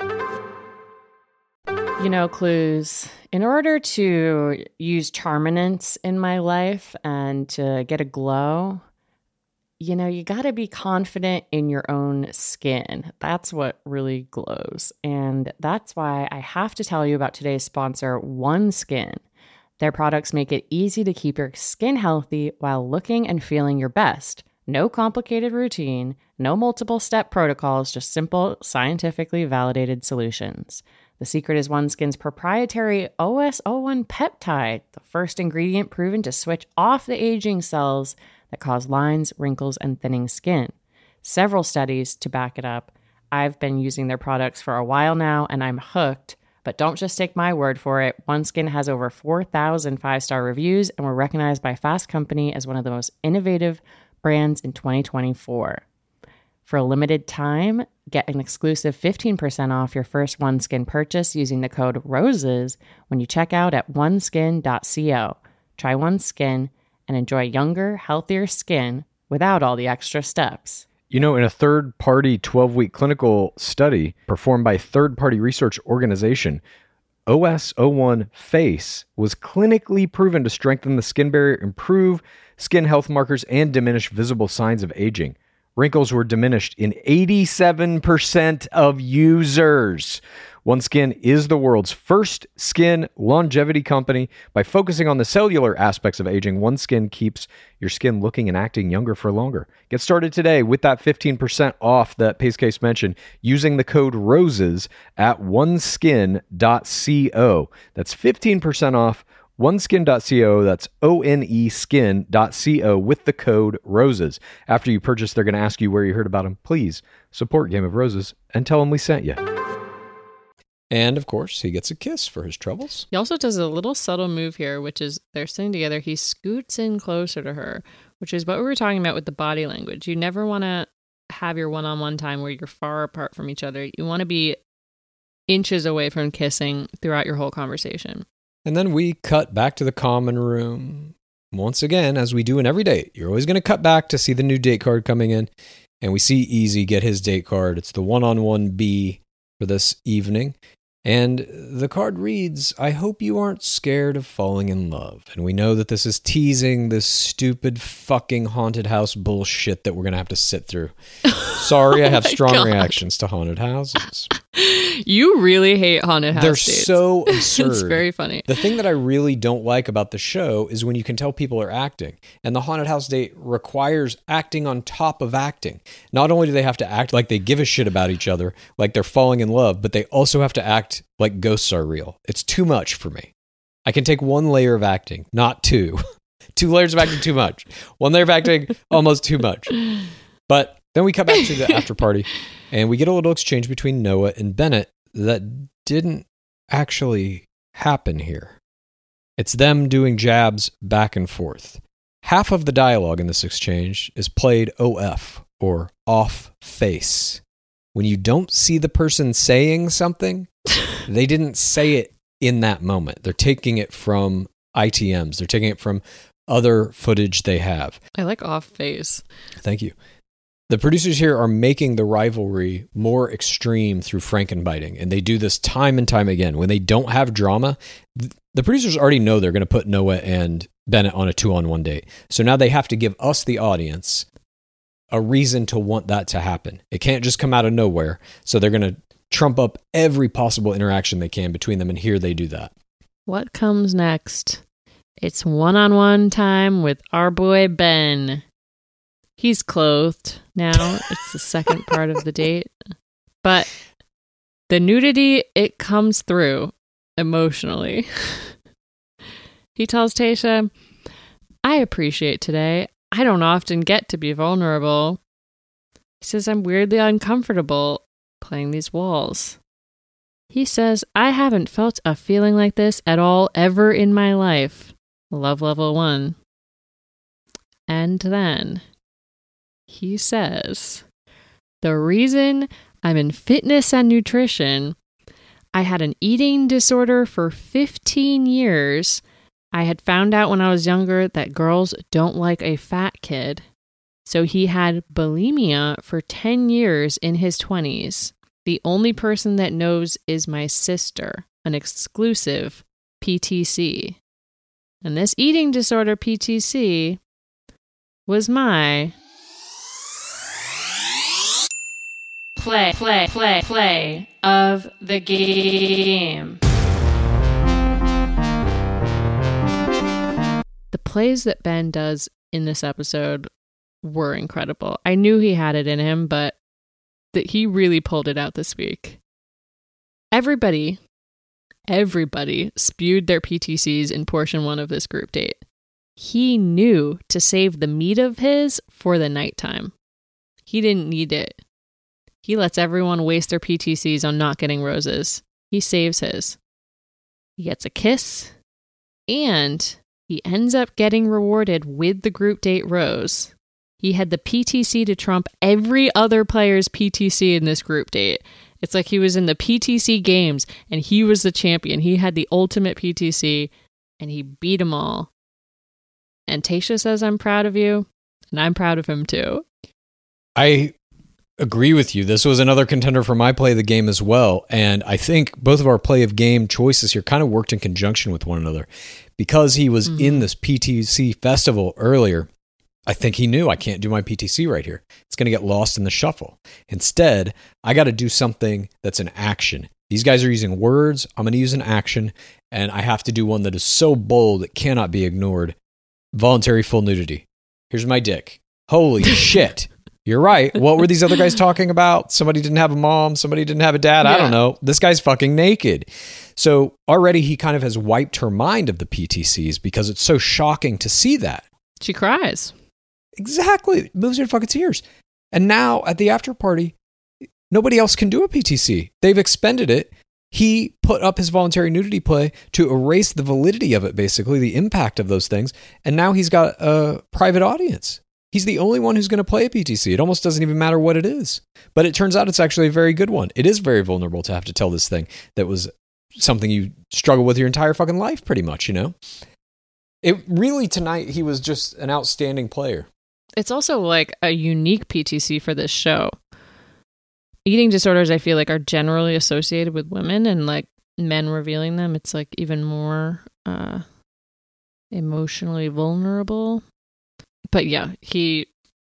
You know, Clues, in order to use Charminance in my life and to get a glow, you know, you got to be confident in your own skin. That's what really glows. And that's why I have to tell you about today's sponsor, OneSkin. Their products make it easy to keep your skin healthy while looking and feeling your best. No complicated routine, no multiple step protocols, just simple, scientifically validated solutions. The secret is OneSkin's proprietary OS01 peptide, the first ingredient proven to switch off the aging cells that cause lines, wrinkles, and thinning skin. Several studies to back it up. I've been using their products for a while now, and I'm hooked. But don't just take my word for it. OneSkin has over 4,000 5-star reviews and were recognized by Fast Company as one of the most innovative brands in 2024. For a limited time, get an exclusive 15% off your first OneSkin purchase using the code ROSES when you check out at oneskin.co. Try OneSkin and enjoy younger, healthier skin without all the extra steps. You know, in a third-party 12-week clinical study performed by a third-party research organization, OS01 Face was clinically proven to strengthen the skin barrier, improve skin health markers, and diminish visible signs of aging. Wrinkles were diminished in 87% of users. OneSkin is the world's first skin longevity company. By focusing on the cellular aspects of aging, OneSkin keeps your skin looking and acting younger for longer. Get started today with that 15% off that Pacecase mentioned using the code ROSES at oneskin.co. That's 15% off oneskin.co, that's oneskin.co with the code ROSES. After you purchase, they're going to ask you where you heard about them. Please support Game of Roses and tell them we sent you. And, of course, he gets a kiss for his troubles. He also does a little subtle move here, which is they're sitting together. He scoots in closer to her, which is what we were talking about with the body language. You never want to have your one-on-one time where you're far apart from each other. You want to be inches away from kissing throughout your whole conversation. And then we cut back to the common room. Once again, as we do in every date, you're always going to cut back to see the new date card coming in. And we see Easy get his date card. It's the 1-on-1B for this evening. And the card reads, I hope you aren't scared of falling in love. And we know that this is teasing this stupid fucking haunted house bullshit that we're going to have to sit through. Sorry, I have strong reactions to haunted houses. You really hate haunted house dates. They're so absurd. It's very funny. The thing that I really don't like about the show is when you can tell people are acting. And the haunted house date requires acting on top of acting. Not only do they have to act like they give a shit about each other, like they're falling in love, but they also have to act like ghosts are real. It's too much for me. I can take one layer of acting, not two. 2 layers of acting, too much. 1 layer of acting, almost too much. But then we cut back to the after party, and we get a little exchange between Noah and Bennett that didn't actually happen here. It's them doing jabs back and forth. Half of the dialogue in this exchange is played OF, or off face. When you don't see the person saying something, they didn't say it in that moment. They're taking it from ITMs. They're taking it from other footage they have. I like off face. Thank you. The producers here are making the rivalry more extreme through Frankenbiting, and they do this time and time again. When they don't have drama, the producers already know they're going to put Noah and Bennett on a 2-on-1 date. So now they have to give us, the audience, a reason to want that to happen. It can't just come out of nowhere. So they're going to trump up every possible interaction they can between them, and here they do that. What comes next? It's 1-on-1 time with our boy Ben. He's clothed now. It's the second part of the date. But the nudity, it comes through emotionally. He tells Tayshia, I appreciate today. I don't often get to be vulnerable. He says, I'm weirdly uncomfortable playing these walls. He says, I haven't felt a feeling like this at all ever in my life. Love level 1. And then he says, the reason I'm in fitness and nutrition, I had an eating disorder for 15 years. I had found out when I was younger that girls don't like a fat kid. So he had bulimia for 10 years in his 20s. The only person that knows is my sister, an exclusive PTC. And this eating disorder PTC was my play of the game. The plays that Ben does in this episode were incredible. I knew he had it in him, but that he really pulled it out this week. Everybody spewed their PTCs in portion 1 of this group date. He knew to save the meat of his for the nighttime. He didn't need it. He lets everyone waste their PTCs on not getting roses. He saves his. He gets a kiss, and he ends up getting rewarded with the group date rose. He had the PTC to trump every other player's PTC in this group date. It's like he was in the PTC games, and he was the champion. He had the ultimate PTC, and he beat them all. And Tayshia says, I'm proud of you, and I'm proud of him too. I agree with you. This was another contender for my play of the game as well. And I think both of our play of game choices here kind of worked in conjunction with one another. Because he was in this PTC festival earlier, I think he knew I can't do my PTC right here. It's going to get lost in the shuffle. Instead, I got to do something that's an action. These guys are using words. I'm going to use an action, and I have to do one that is so bold it cannot be ignored. Voluntary full nudity. Here's my dick. Holy shit. You're right. What were these other guys talking about? Somebody didn't have a mom. Somebody didn't have a dad. Yeah. I don't know. This guy's fucking naked. So already he kind of has wiped her mind of the PTCs because it's so shocking to see that. She cries. Exactly. It moves her to fucking tears. And now at the after party, nobody else can do a PTC. They've expended it. He put up his voluntary nudity play to erase the validity of it, basically, the impact of those things. And now he's got a private audience. He's the only one who's going to play a PTC. It almost doesn't even matter what it is. But it turns out it's actually a very good one. It is very vulnerable to have to tell this thing that was something you struggle with your entire fucking life, pretty much, you know? It really, tonight, he was just an outstanding player. It's also like a unique PTC for this show. Eating disorders, I feel like, are generally associated with women, and like men revealing them, it's like even more emotionally vulnerable. But yeah, he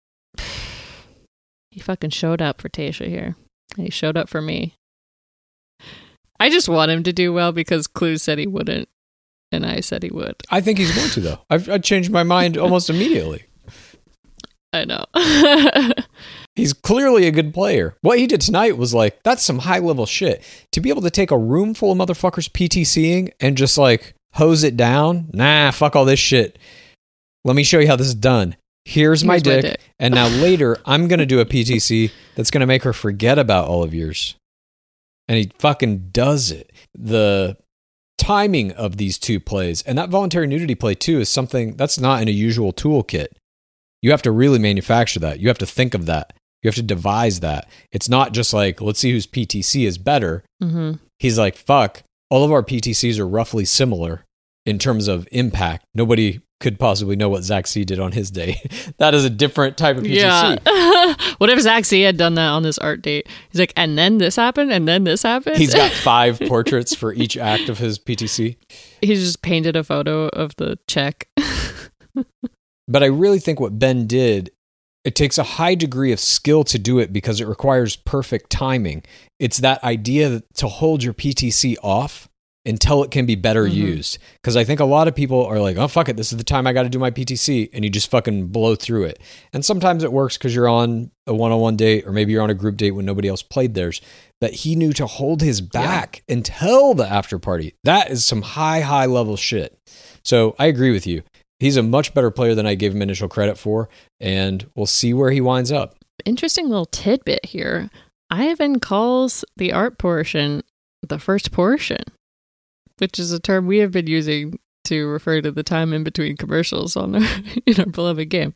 fucking showed up for Tayshia here. And he showed up for me. I just want him to do well because Clue said he wouldn't, and I said he would. I think he's going to, though. I've changed my mind almost immediately. I know. He's clearly a good player. What he did tonight was like, that's some high-level shit. To be able to take a room full of motherfuckers PTCing and just like hose it down, nah, fuck all this shit. Let me show you how this is done. Here's my dick. And now later, I'm going to do a PTC that's going to make her forget about all of yours. And he fucking does it. The timing of these two plays, and that voluntary nudity play too, is something that's not in a usual toolkit. You have to really manufacture that. You have to think of that. You have to devise that. It's not just like, let's see whose PTC is better. Mm-hmm. He's like, fuck, all of our PTCs are roughly similar in terms of impact. Nobody could possibly know what Zach C did on his day. That is a different type of PTC. Yeah. What if Zach C had done that on this art date? He's like, and then this happened, and then this happened? He's got 5 portraits for each act of his PTC. He's just painted a photo of the check. But I really think what Ben did, it takes a high degree of skill to do it because it requires perfect timing. It's that idea to hold your PTC off until it can be better used. Because I think a lot of people are like, oh, fuck it, this is the time I got to do my PTC. And you just fucking blow through it. And sometimes it works because you're on a one-on-one date, or maybe you're on a group date when nobody else played theirs. But he knew to hold his back until the after party. That is some high level shit. So I agree with you. He's a much better player than I gave him initial credit for, and we'll see where he winds up. Interesting little tidbit here. Ivan calls the art portion the first portion, which is a term we have been using to refer to the time in between commercials in our beloved game.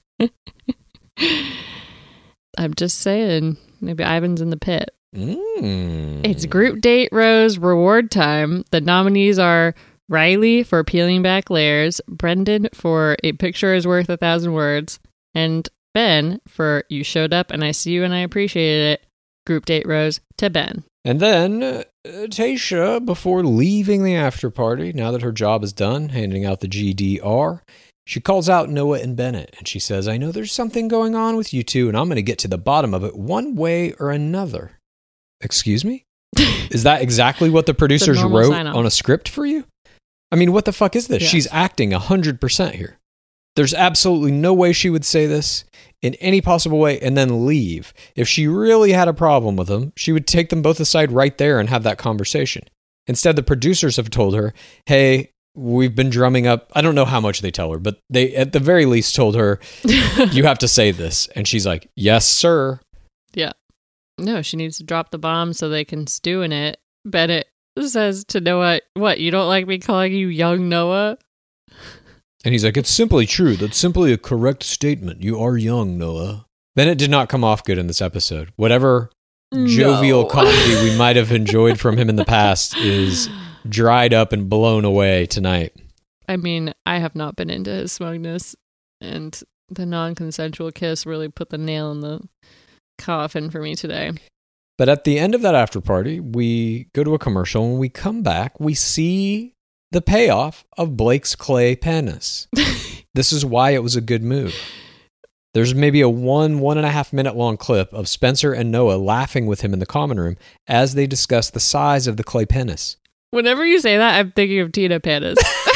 I'm just saying, maybe Ivan's in the pit. It's group date Rose reward time. The nominees are Riley for peeling back layers, Brendan for a picture is worth 1,000 words, and Ben for you showed up and I see you and I appreciated it. Group date Rose to Ben. And then Tayshia, before leaving the after party, now that her job is done, handing out the GDR, she calls out Noah and Bennett, and she says, I know there's something going on with you two, and I'm going to get to the bottom of it one way or another. Excuse me? Is that exactly what the producers wrote on a script for you? I mean, what the fuck is this? Yes. She's acting 100% here. There's absolutely no way she would say this in any possible way and then leave. If she really had a problem with them, she would take them both aside right there and have that conversation. Instead, the producers have told her, hey, we've been drumming up. I don't know how much they tell her, but they at the very least told her, you have to say this. And she's like, yes, sir. Yeah. No, she needs to drop the bomb so they can stew in it. Bennett says to Noah, what, you don't like me calling you young Noah? And he's like, it's simply true. That's simply a correct statement. You are young, Noah. Bennett did not come off good in this episode. Whatever jovial comedy we might have enjoyed from him in the past is dried up and blown away tonight. I mean, I have not been into his smugness, and the non-consensual kiss really put the nail in the coffin for me today. But at the end of that after party, we go to a commercial. When we come back, we see the payoff of Blake's clay penis. This is why it was a good move. There's maybe a 1.5 minute long clip of Spencer and Noah laughing with him in the common room as they discuss the size of the clay penis. Whenever you say that, I'm thinking of Tina Penis.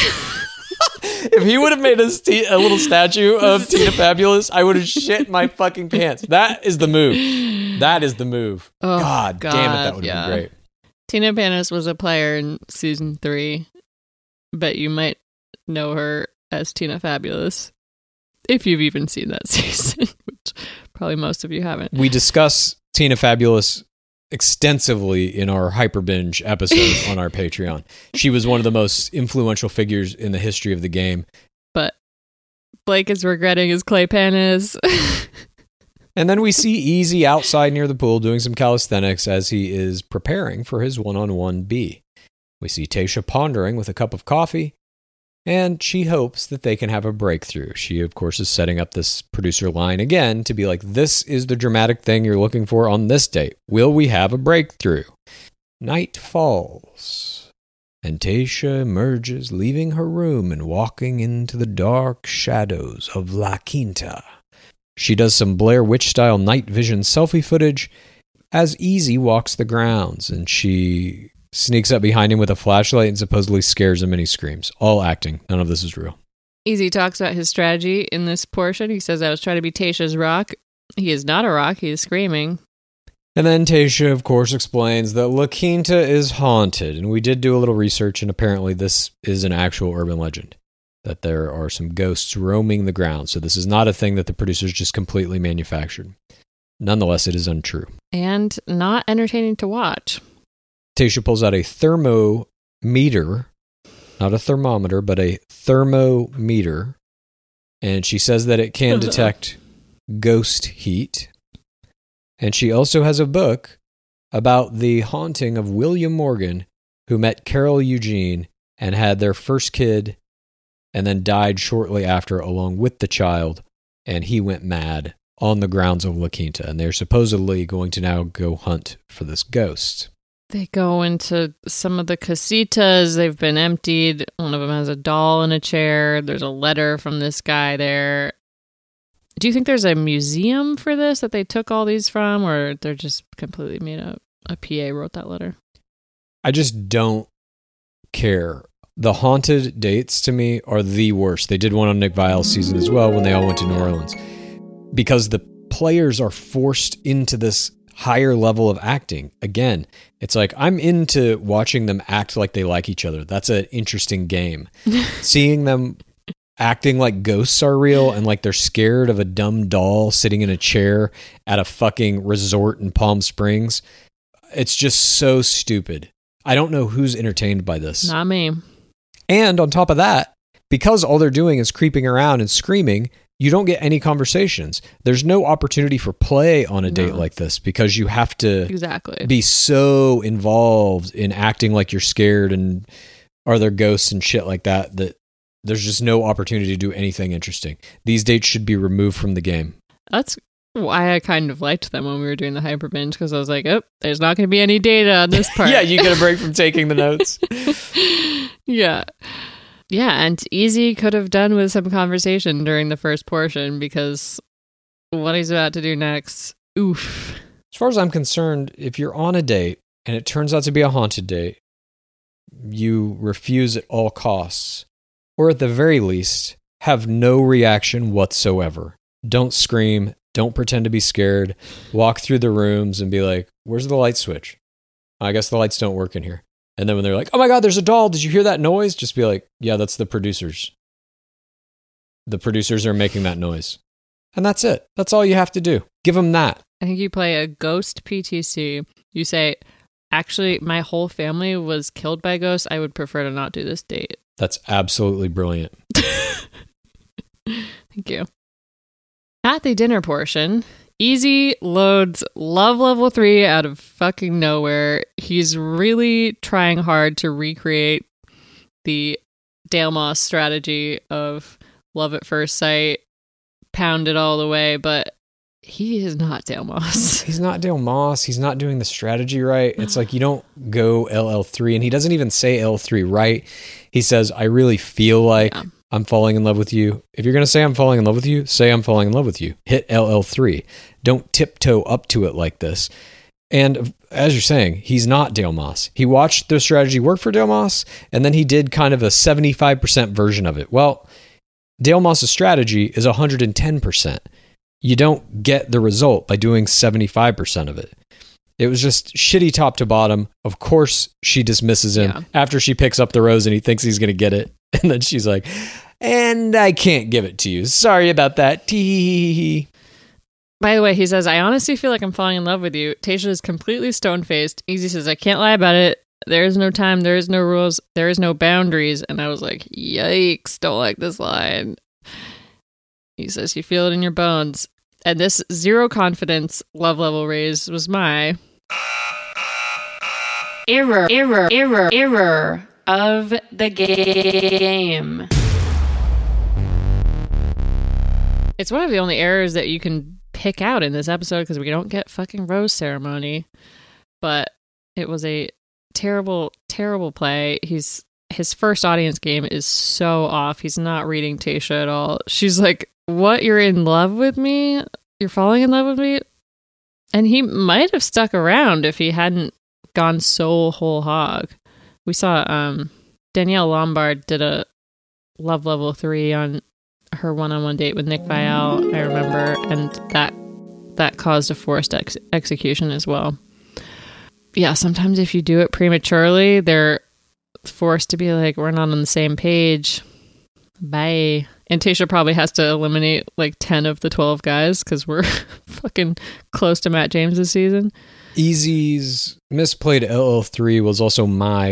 If he would have made a little statue of Tina Fabulous, I would have shit my fucking pants. That is the move. That is the move. Oh, God damn it, that would have been great. Tina Penis was a player in season 3, but you might know her as Tina Fabulous if you've even seen that season, which probably most of you haven't. We discuss Tina Fabulous extensively in our Hyper Binge episode on our Patreon. She was one of the most influential figures in the history of the game. But Blake is regretting his Claypan is. And then we see Easy outside near the pool doing some calisthenics as he is preparing for his one-on-one B. We see Tayshia pondering with a cup of coffee, and she hopes that they can have a breakthrough. She, of course, is setting up this producer line again to be like, this is the dramatic thing you're looking for on this date. Will we have a breakthrough? Night falls, and Tayshia emerges, leaving her room and walking into the dark shadows of La Quinta. She does some Blair Witch-style night vision selfie footage as Easy walks the grounds, and she sneaks up behind him with a flashlight and supposedly scares him and he screams. All acting. None of this is real. Easy talks about his strategy in this portion. He says, I was trying to be Tayshia's rock. He is not a rock. He is screaming. And then Tayshia, of course, explains that La Quinta is haunted. And we did do a little research, and apparently this is an actual urban legend, that there are some ghosts roaming the ground. So this is not a thing that the producers just completely manufactured. Nonetheless, it is untrue. And not entertaining to watch. Tayshia pulls out a thermometer, not a thermometer, but a thermometer, and she says that it can detect ghost heat. And she also has a book about the haunting of William Morgan, who met Carol Eugene and had their first kid and then died shortly after along with the child, and he went mad on the grounds of La Quinta, and they're supposedly going to now go hunt for this ghost. They go into some of the casitas. They've been emptied. One of them has a doll in a chair. There's a letter from this guy there. Do you think there's a museum for this that they took all these from, or they're just completely made up? A PA wrote that letter. I just don't care. The haunted dates to me are the worst. They did one on Nick Viall's season as well when they all went to New Orleans. Because the players are forced into this higher level of acting. Again, it's like I'm into watching them act like they like each other. That's an interesting game. Seeing them acting like ghosts are real and like they're scared of a dumb doll sitting in a chair at a fucking resort in Palm Springs. It's just so stupid. I don't know who's entertained by this. Not me. And on top of that, because all they're doing is creeping around and screaming, you don't get any conversations. There's no opportunity for play on a date like this because you have to be so involved in acting like you're scared and are there ghosts and shit like that that there's just no opportunity to do anything interesting. These dates should be removed from the game. That's why I kind of liked them when we were doing the Hyper Binge, because I was like, oh, there's not going to be any data on this part. Yeah, you get a break from taking the notes. Yeah. Yeah, and Easy could have done with some conversation during the first portion, because what he's about to do next, oof. As far as I'm concerned, if you're on a date and it turns out to be a haunted date, you refuse at all costs, or at the very least, have no reaction whatsoever. Don't scream, don't pretend to be scared, walk through the rooms and be like, where's the light switch? I guess the lights don't work in here. And then when they're like, oh my God, there's a doll. Did you hear that noise? Just be like, yeah, that's the producers. The producers are making that noise. And that's it. That's all you have to do. Give them that. I think you play a ghost PTC. You say, actually, my whole family was killed by ghosts. I would prefer to not do this date. That's absolutely brilliant. Thank you. At the dinner portion, Easy loads Love Level 3 out of fucking nowhere. He's really trying hard to recreate the Dale Moss strategy of love at first sight, pound it all the way, but he is not Dale Moss. He's not Dale Moss. He's not doing the strategy right. It's like you don't go LL3, and he doesn't even say L3 right. He says, I really feel like I'm falling in love with you. If you're going to say I'm falling in love with you, say I'm falling in love with you. Hit LL3. Don't tiptoe up to it like this. And as you're saying, he's not Dale Moss. He watched the strategy work for Dale Moss, and then he did kind of a 75% version of it. Well, Dale Moss's strategy is 110%. You don't get the result by doing 75% of it. It was just shitty top to bottom. Of course, she dismisses him after she picks up the rose and he thinks he's going to get it. And then she's like, and I can't give it to you. Sorry about that. Tee. By the way, he says, I honestly feel like I'm falling in love with you. Tayshia is completely stone-faced. Easy says, I can't lie about it. There is no time. There is no rules. There is no boundaries. And I was like, yikes, don't like this line. He says, you feel it in your bones. And this 0 confidence love level raise was my error of the game. It's one of the only errors that you can pick out in this episode because we don't get fucking rose ceremony. But it was a terrible, terrible play. His first audience game is so off. He's not reading Tayshia at all. She's like, what? You're in love with me? You're falling in love with me? And he might have stuck around if he hadn't gone so whole hog. We saw Danielle Lombard did a love level 3 on her one-on-one date with Nick Viall, I remember, and that caused a forced execution as well. Yeah, sometimes if you do it prematurely, they're forced to be like, we're not on the same page. Bye. And Tayshia probably has to eliminate like 10 of the 12 guys because we're fucking close to Matt James this season. Easy's misplayed LL3 was also my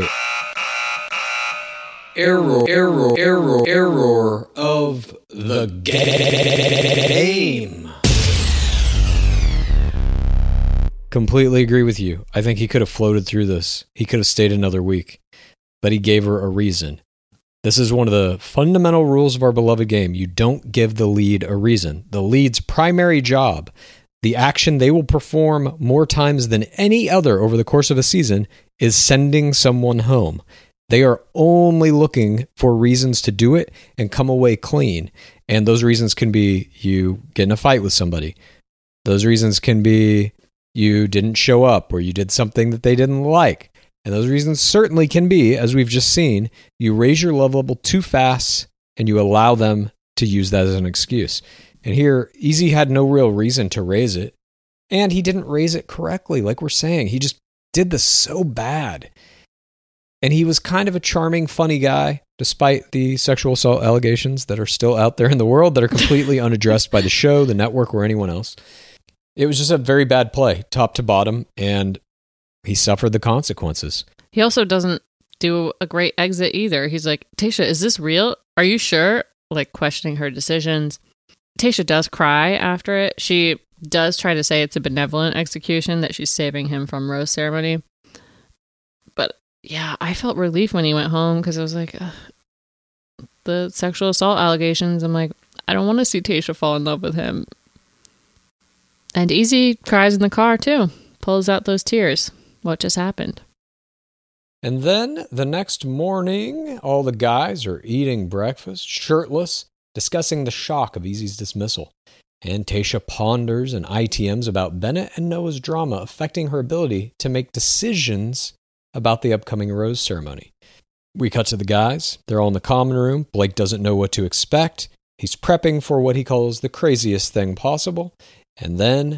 error of the game. Completely agree with you. I think he could have floated through this. He could have stayed another week, but he gave her a reason. This is one of the fundamental rules of our beloved game. You don't give the lead a reason. The lead's primary job, the action they will perform more times than any other over the course of a season, is sending someone home. They are only looking for reasons to do it and come away clean. And those reasons can be you get in a fight with somebody. Those reasons can be you didn't show up or you did something that they didn't like. And those reasons certainly can be, as we've just seen, you raise your love level too fast and you allow them to use that as an excuse. And here, Easy had no real reason to raise it. And he didn't raise it correctly, like we're saying. He just did this so bad. And he was kind of a charming, funny guy, despite the sexual assault allegations that are still out there in the world that are completely unaddressed by the show, the network, or anyone else. It was just a very bad play, top to bottom, and he suffered the consequences. He also doesn't do a great exit either. He's like, Tayshia, is this real? Are you sure? Like, questioning her decisions. Tayshia does cry after it. She does try to say it's a benevolent execution, that she's saving him from rose ceremony. But yeah, I felt relief when he went home because I was like, the sexual assault allegations. I'm like, I don't want to see Tayshia fall in love with him. And Easy cries in the car too, pulls out those tears. What just happened? And then the next morning, all the guys are eating breakfast, shirtless, discussing the shock of Easy's dismissal. And Tayshia ponders and ITMs about Bennett and Noah's drama affecting her ability to make decisions about the upcoming rose ceremony. We cut to the guys. They're all in the common room. Blake doesn't know what to expect. He's prepping for what he calls the craziest thing possible. And then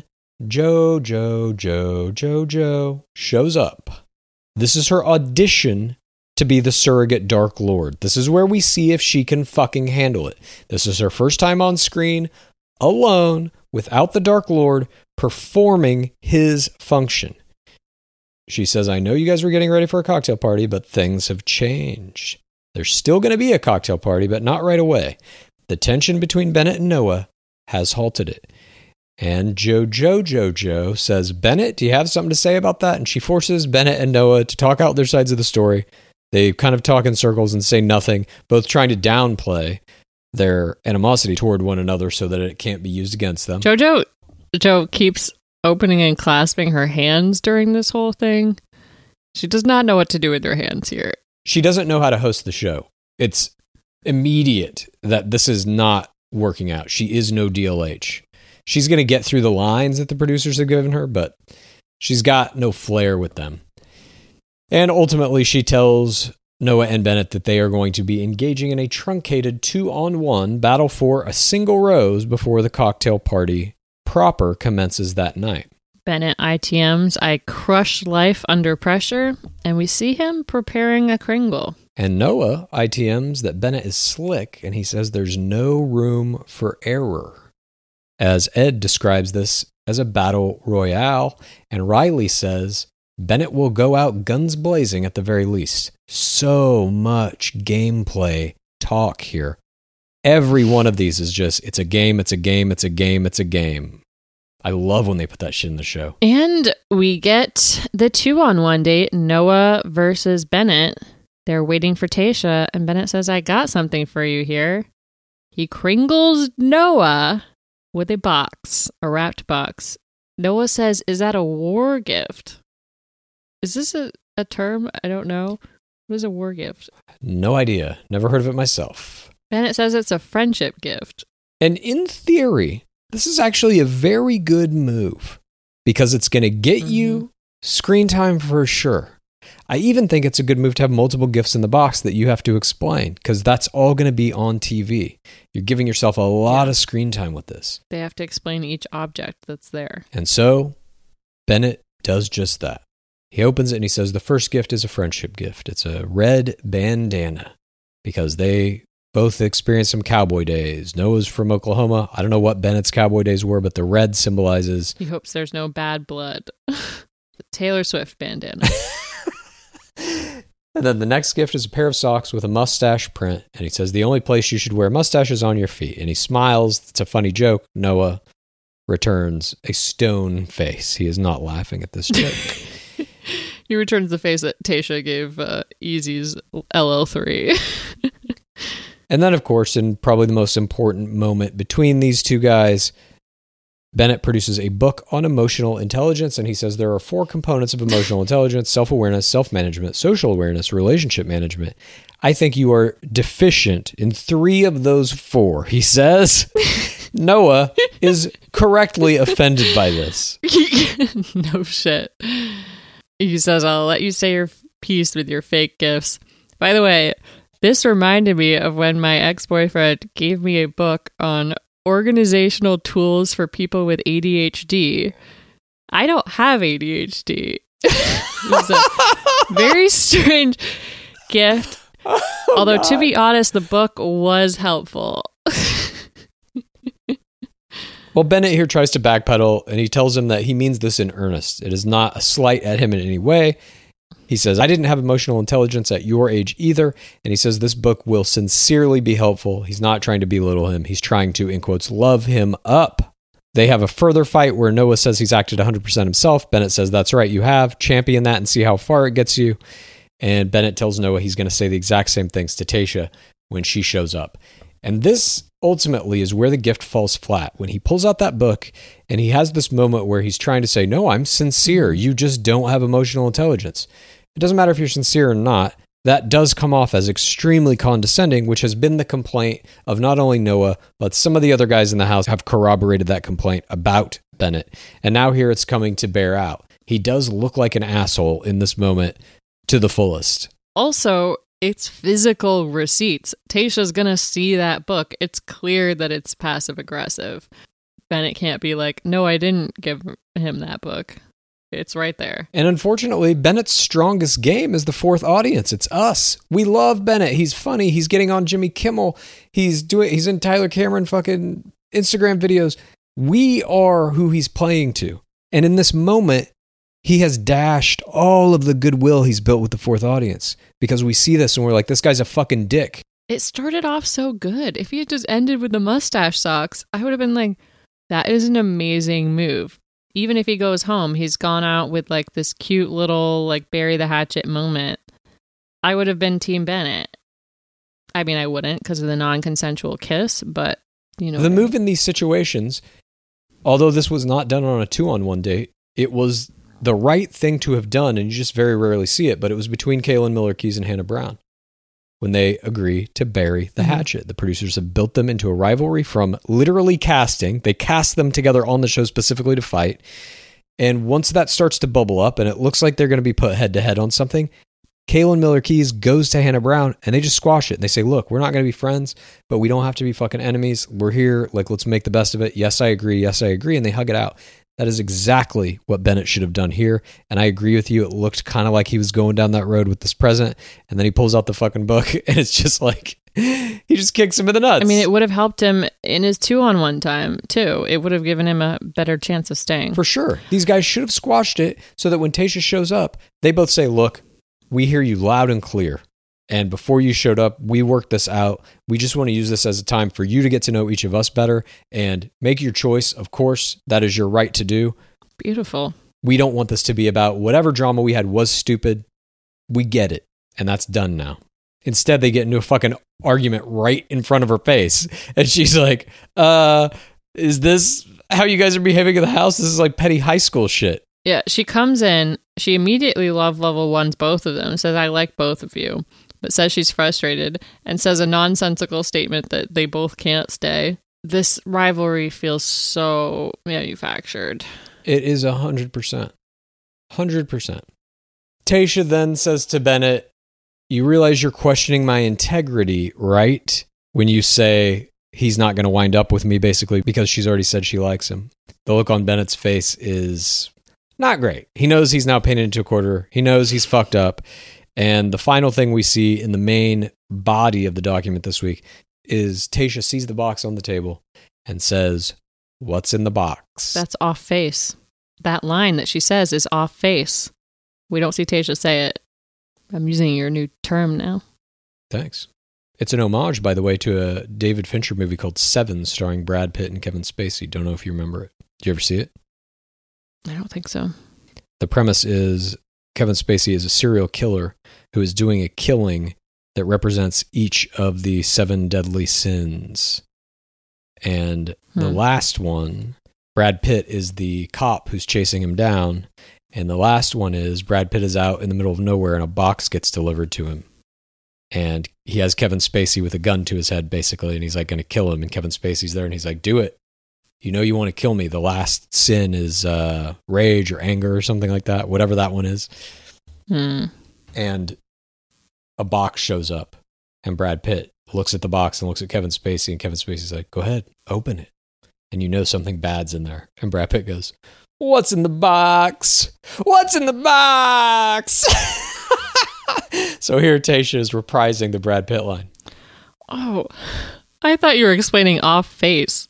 Jojo shows up. This is her audition to be the surrogate Dark Lord. This is where we see if she can fucking handle it. This is her first time on screen, alone, without the Dark Lord, performing his function. She says, I know you guys were getting ready for a cocktail party, but things have changed. There's still going to be a cocktail party, but not right away. The tension between Bennett and Noah has halted it. And Jojo says, Bennett, do you have something to say about that? And she forces Bennett and Noah to talk out their sides of the story. They kind of talk in circles and say nothing, both trying to downplay their animosity toward one another so that it can't be used against them. Joe keeps opening and clasping her hands during this whole thing. She does not know what to do with her hands here. She doesn't know how to host the show. It's immediate that this is not working out. She is no DLH. She's going to get through the lines that the producers have given her, but she's got no flair with them. And ultimately, she tells Noah and Bennett that they are going to be engaging in a truncated 2-on-1 battle for a single rose before the cocktail party proper commences that night. Bennett ITMs, I crush life under pressure, and we see him preparing a Kringle. And Noah ITMs that Bennett is slick, and he says there's no room for error. as Ed describes this as a battle royale, and Riley says Bennett will go out guns blazing at the very least. So much gameplay talk here. Every one of these is just, it's a game, it's a game, it's a game, it's a game. I love when they put that shit in the show. And we get the 2-on-1 date, Noah versus Bennett. They're waiting for Tayshia, and Bennett says, I got something for you here. He kringles Noah with a box, a wrapped box. Noah says, is that a war gift? Is this a term? I don't know. What is a war gift? No idea. Never heard of it myself. Bennett says it's a friendship gift. And in theory, this is actually a very good move because it's going to get you screen time for sure. I even think it's a good move to have multiple gifts in the box that you have to explain because that's all going to be on TV. You're giving yourself a lot of screen time with this. They have to explain each object that's there. And so Bennett does just that. He opens it and he says the first gift is a friendship gift. It's a red bandana because they both experienced some cowboy days. Noah's from Oklahoma. I don't know what Bennett's cowboy days were, but the red symbolizes... He hopes there's no bad blood. The Taylor Swift bandana. And then the next gift is a pair of socks with a mustache print. And he says, the only place you should wear mustache is on your feet. And he smiles. It's a funny joke. Noah returns a stone face. He is not laughing at this joke. He returns the face that Tayshia gave Easy's LL3. And then, of course, in probably the most important moment between these two guys, Bennett produces a book on emotional intelligence, and he says there are 4 components of emotional intelligence: self-awareness, self-management, social awareness, relationship management. I think you are deficient in 3 of those 4, he says. Noah is correctly offended by this. No shit. He says, I'll let you say your piece with your fake gifts. By the way, this reminded me of when my ex-boyfriend gave me a book on organizational tools for people with ADHD. I don't have ADHD. It was a very strange gift. Although, to be honest, the book was helpful. Well, Bennett here tries to backpedal, and he tells him that he means this in earnest. It is not a slight at him in any way. He says, I didn't have emotional intelligence at your age either. And he says this book will sincerely be helpful. He's not trying to belittle him. He's trying to, in quotes, love him up. They have a further fight where Noah says he's acted 100% himself. Bennett says, that's right, you have. Champion that and see how far it gets you. And Bennett tells Noah he's going to say the exact same things to Tayshia when she shows up. And this ultimately is where the gift falls flat. When he pulls out that book and he has this moment where he's trying to say, no, I'm sincere. You just don't have emotional intelligence. It doesn't matter if you're sincere or not. That does come off as extremely condescending, which has been the complaint of not only Noah, but some of the other guys in the house have corroborated that complaint about Bennett. And now here it's coming to bear out. He does look like an asshole in this moment to the fullest. Also, it's physical receipts. Tayshia's gonna see that book. It's clear that it's passive aggressive. Bennett can't be like, no, I didn't give him that book. It's right there. And unfortunately, Bennett's strongest game is the 4th audience. It's us. We love Bennett. He's funny. He's getting on Jimmy Kimmel. He's in Tyler Cameron fucking Instagram videos. We are who he's playing to. And in this moment, he has dashed all of the goodwill he's built with the 4th audience because we see this and we're like, this guy's a fucking dick. It started off so good. If he had just ended with the mustache socks, I would have been like, that is an amazing move. Even if he goes home, he's gone out with like this cute little like bury the hatchet moment. I would have been Team Bennett. I mean, I wouldn't because of the non-consensual kiss, but you know. The move in these situations, although this was not done on a 2-on-1 date, it was the right thing to have done, and you just very rarely see it, but it was between Kaylin Miller-Keyes and Hannah Brown when they agree to bury the hatchet. The producers have built them into a rivalry from literally casting. They cast them together on the show specifically to fight. And once that starts to bubble up and it looks like they're going to be put head to head on something, Kaylin Miller-Keyes goes to Hannah Brown and they just squash it. And they say, look, we're not going to be friends, but we don't have to be fucking enemies. We're here. Like, let's make the best of it. Yes, I agree. Yes, I agree. And they hug it out. That is exactly what Bennett should have done here. And I agree with you. It looked kind of like he was going down that road with this present. And then he pulls out the fucking book. And it's just like, He just kicks him in the nuts. I mean, it would have helped him in his 2-on-1 time, too. It would have given him a better chance of staying. For sure. These guys should have squashed it so that when Tayshia shows up, they both say, look, we hear you loud and clear. And before you showed up, we worked this out. We just want to use this as a time for you to get to know each of us better and make your choice. Of course, that is your right to do. Beautiful. We don't want this to be about whatever drama we had was stupid. We get it. And that's done now. Instead, they get into a fucking argument right in front of her face. And she's like, is this how you guys are behaving in the house? This is like petty high school shit. Yeah, she comes in. She immediately love level ones both of them. Says, I like both of you. But says she's frustrated and says a nonsensical statement that they both can't stay. This rivalry feels so manufactured. It is 100%. 100%. Tayshia then says to Bennett, you realize you're questioning my integrity, right? When you say he's not going to wind up with me, basically, because she's already said she likes him. The look on Bennett's face is not great. He knows he's now painted into a quarter. He knows he's fucked up. And the final thing we see in the main body of the document this week is Tayshia sees the box on the table and says, what's in the box? That's off face. That line that she says is off face. We don't see Tayshia say it. I'm using your new term now. Thanks. It's an homage, by the way, to a David Fincher movie called Seven, starring Brad Pitt and Kevin Spacey. Don't know if you remember it. Did you ever see it? I don't think so. The premise is Kevin Spacey is a serial killer who is doing a killing that represents each of the 7 deadly sins. And the last one, Brad Pitt is the cop who's chasing him down. And the last one is Brad Pitt is out in the middle of nowhere and a box gets delivered to him. And he has Kevin Spacey with a gun to his head, basically. And he's like going to kill him. And Kevin Spacey's there and he's like, do it. You know you want to kill me. The last sin is rage or anger or something like that. Whatever that one is. And a box shows up. And Brad Pitt looks at the box and looks at Kevin Spacey. And Kevin Spacey's like, go ahead, open it. And you know something bad's in there. And Brad Pitt goes, what's in the box? What's in the box? So here Tayshia is reprising the Brad Pitt line. Oh, I thought you were explaining off face.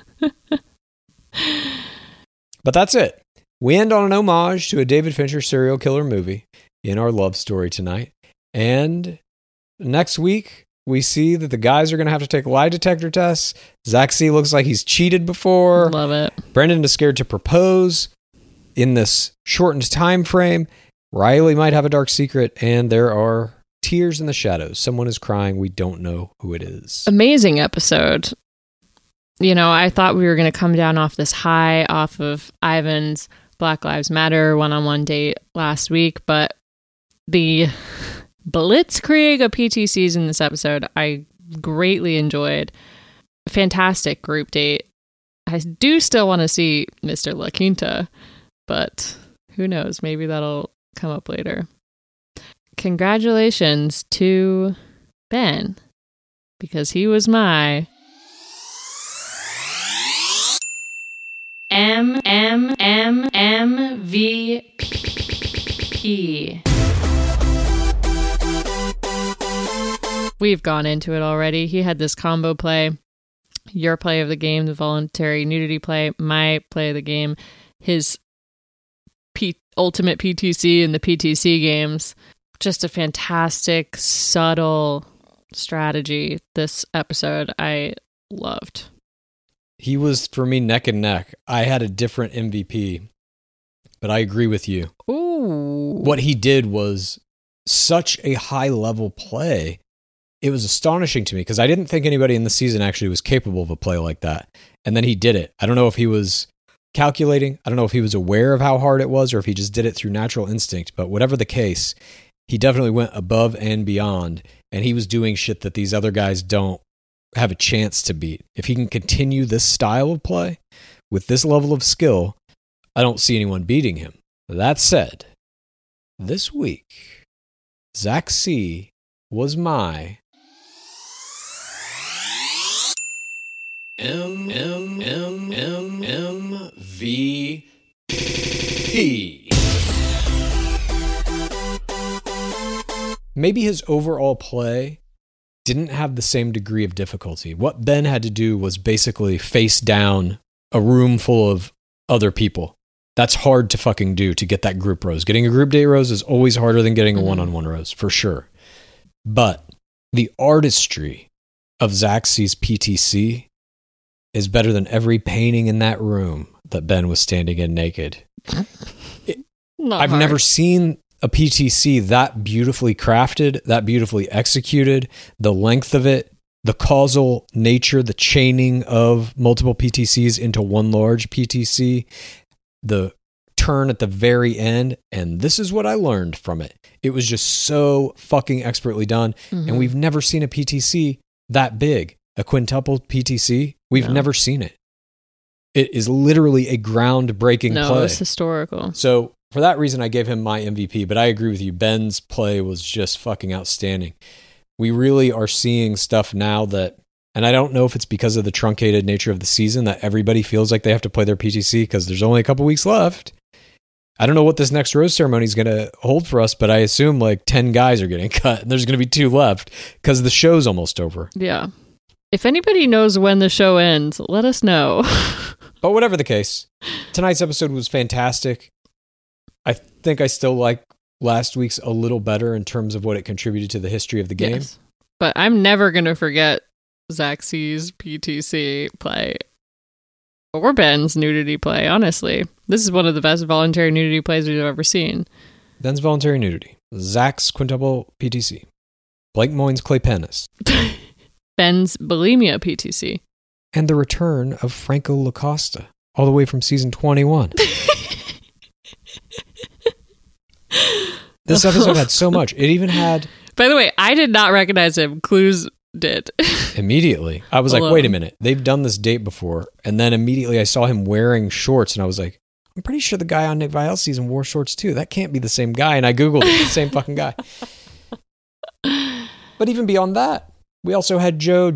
But that's it. We end on an homage to a David Fincher serial killer movie in our love story tonight. And next week, we see that the guys are going to have to take lie detector tests. Zach C looks like he's cheated before. Love it. Brendan is scared to propose in this shortened time frame. Riley might have a dark secret, and there are tears in the shadows. Someone is crying. We don't know who it is. Amazing episode. You know, I thought we were going to come down off this high off of Ivan's Black Lives Matter one-on-one date last week, but the blitzkrieg of PTCs in this episode, I greatly enjoyed. Fantastic group date. I do still want to see Mr. La Quinta, but who knows? Maybe that'll come up later. Congratulations to Ben, because he was my MVP. We've gone into it already. He had this combo play. Your play of the game, the voluntary nudity play, my play of the game, his ultimate PTC and the PTC games. Just a fantastic, subtle strategy this episode. I loved. He was, for me, neck and neck. I had a different MVP, but I agree with you. Ooh. What he did was such a high-level play. It was astonishing to me because I didn't think anybody in the season actually was capable of a play like that. And then he did it. I don't know if he was calculating. I don't know if he was aware of how hard it was or if he just did it through natural instinct. But whatever the case, he definitely went above and beyond. And he was doing shit that these other guys don't have a chance to beat. If he can continue this style of play with this level of skill, I don't see anyone beating him. That said, this week, Zach C was my MVP. Maybe his overall play didn't have the same degree of difficulty. What Ben had to do was basically face down a room full of other people. That's hard to fucking do, to get that group rose. Getting a group date rose is always harder than getting a one-on-one rose, for sure. But the artistry of Zaxby's PTC is better than every painting in that room that Ben was standing in naked. I've never seen a PTC that beautifully crafted, that beautifully executed, the length of it, the causal nature, the chaining of multiple PTCs into one large PTC, the turn at the very end. And this is what I learned from it. It was just so fucking expertly done. And we've never seen a PTC that big, a quintuple PTC. We've never seen it. It is literally a groundbreaking play. No, it's historical. So for that reason, I gave him my MVP, but I agree with you. Ben's play was just fucking outstanding. We really are seeing stuff now that, and I don't know if it's because of the truncated nature of the season, that everybody feels like they have to play their PTC because there's only a couple weeks left. I don't know what this next rose ceremony is going to hold for us, but I assume like 10 guys are getting cut and there's going to be 2 left because the show's almost over. Yeah. If anybody knows when the show ends, let us know. But whatever the case, tonight's episode was fantastic. I think I still like last week's a little better in terms of what it contributed to the history of the game. Yes. But I'm never going to forget Zaxby's PTC play or Ben's nudity play, honestly. This is one of the best voluntary nudity plays we've ever seen. Ben's voluntary nudity. Zach's quintuple PTC. Blake Moyne's clay penis. Ben's bulimia PTC. And the return of Franco Lacosta, all the way from season 21. This episode had so much. It even had... By the way, I did not recognize him. Clues did. Immediately. I was like, wait a minute. They've done this date before. And then immediately I saw him wearing shorts and I was like, I'm pretty sure the guy on Nick Viall's season wore shorts too. That can't be the same guy. And I Googled it. The same fucking guy. But even beyond that, we also had Joe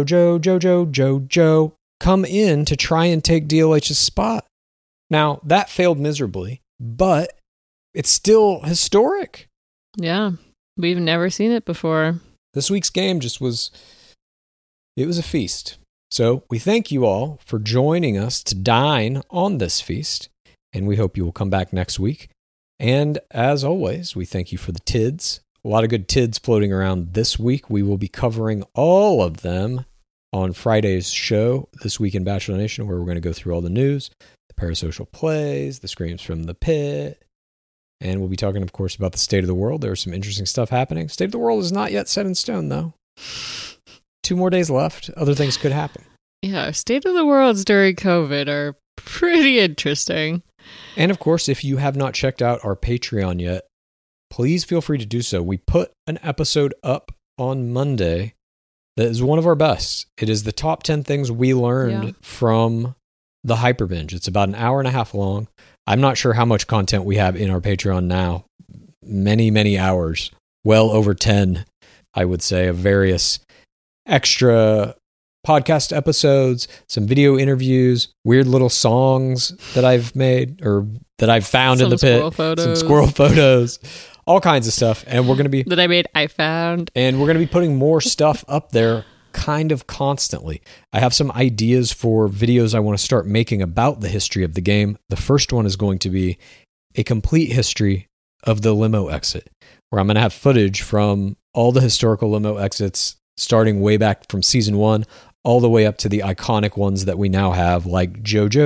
come in to try and take DLH's spot. Now, that failed miserably, but it's still historic. Yeah, we've never seen it before. This week's game just was, it was a feast. So we thank you all for joining us to dine on this feast, and we hope you will come back next week. And as always, we thank you for the TIDs. A lot of good TIDs floating around this week. We will be covering all of them on Friday's show, This Week in Bachelor Nation, where we're going to go through all the news, the parasocial plays, the screams from the pit, and we'll be talking, of course, about the state of the world. There's some interesting stuff happening. State of the world is not yet set in stone, though. 2 more days left. Other things could happen. Yeah, state of the worlds during COVID are pretty interesting. And, of course, if you have not checked out our Patreon yet, please feel free to do so. We put an episode up on Monday that is one of our best. It is the top 10 things we learned from the Hyperbinge. It's about an hour and a half long. I'm not sure how much content we have in our Patreon now. Many, many hours. Well over 10, I would say, of various extra podcast episodes, some video interviews, weird little songs that I've made or that I've found in the pit. Some squirrel photos. All kinds of stuff. And we're going to be... That I found. And we're going to be putting more stuff up there kind of constantly. I have some ideas for videos I want to start making about the history of the game. The first one is going to be a complete history of the limo exit, where I'm going to have footage from all the historical limo exits, starting way back from season 1, all the way up to the iconic ones that we now have, like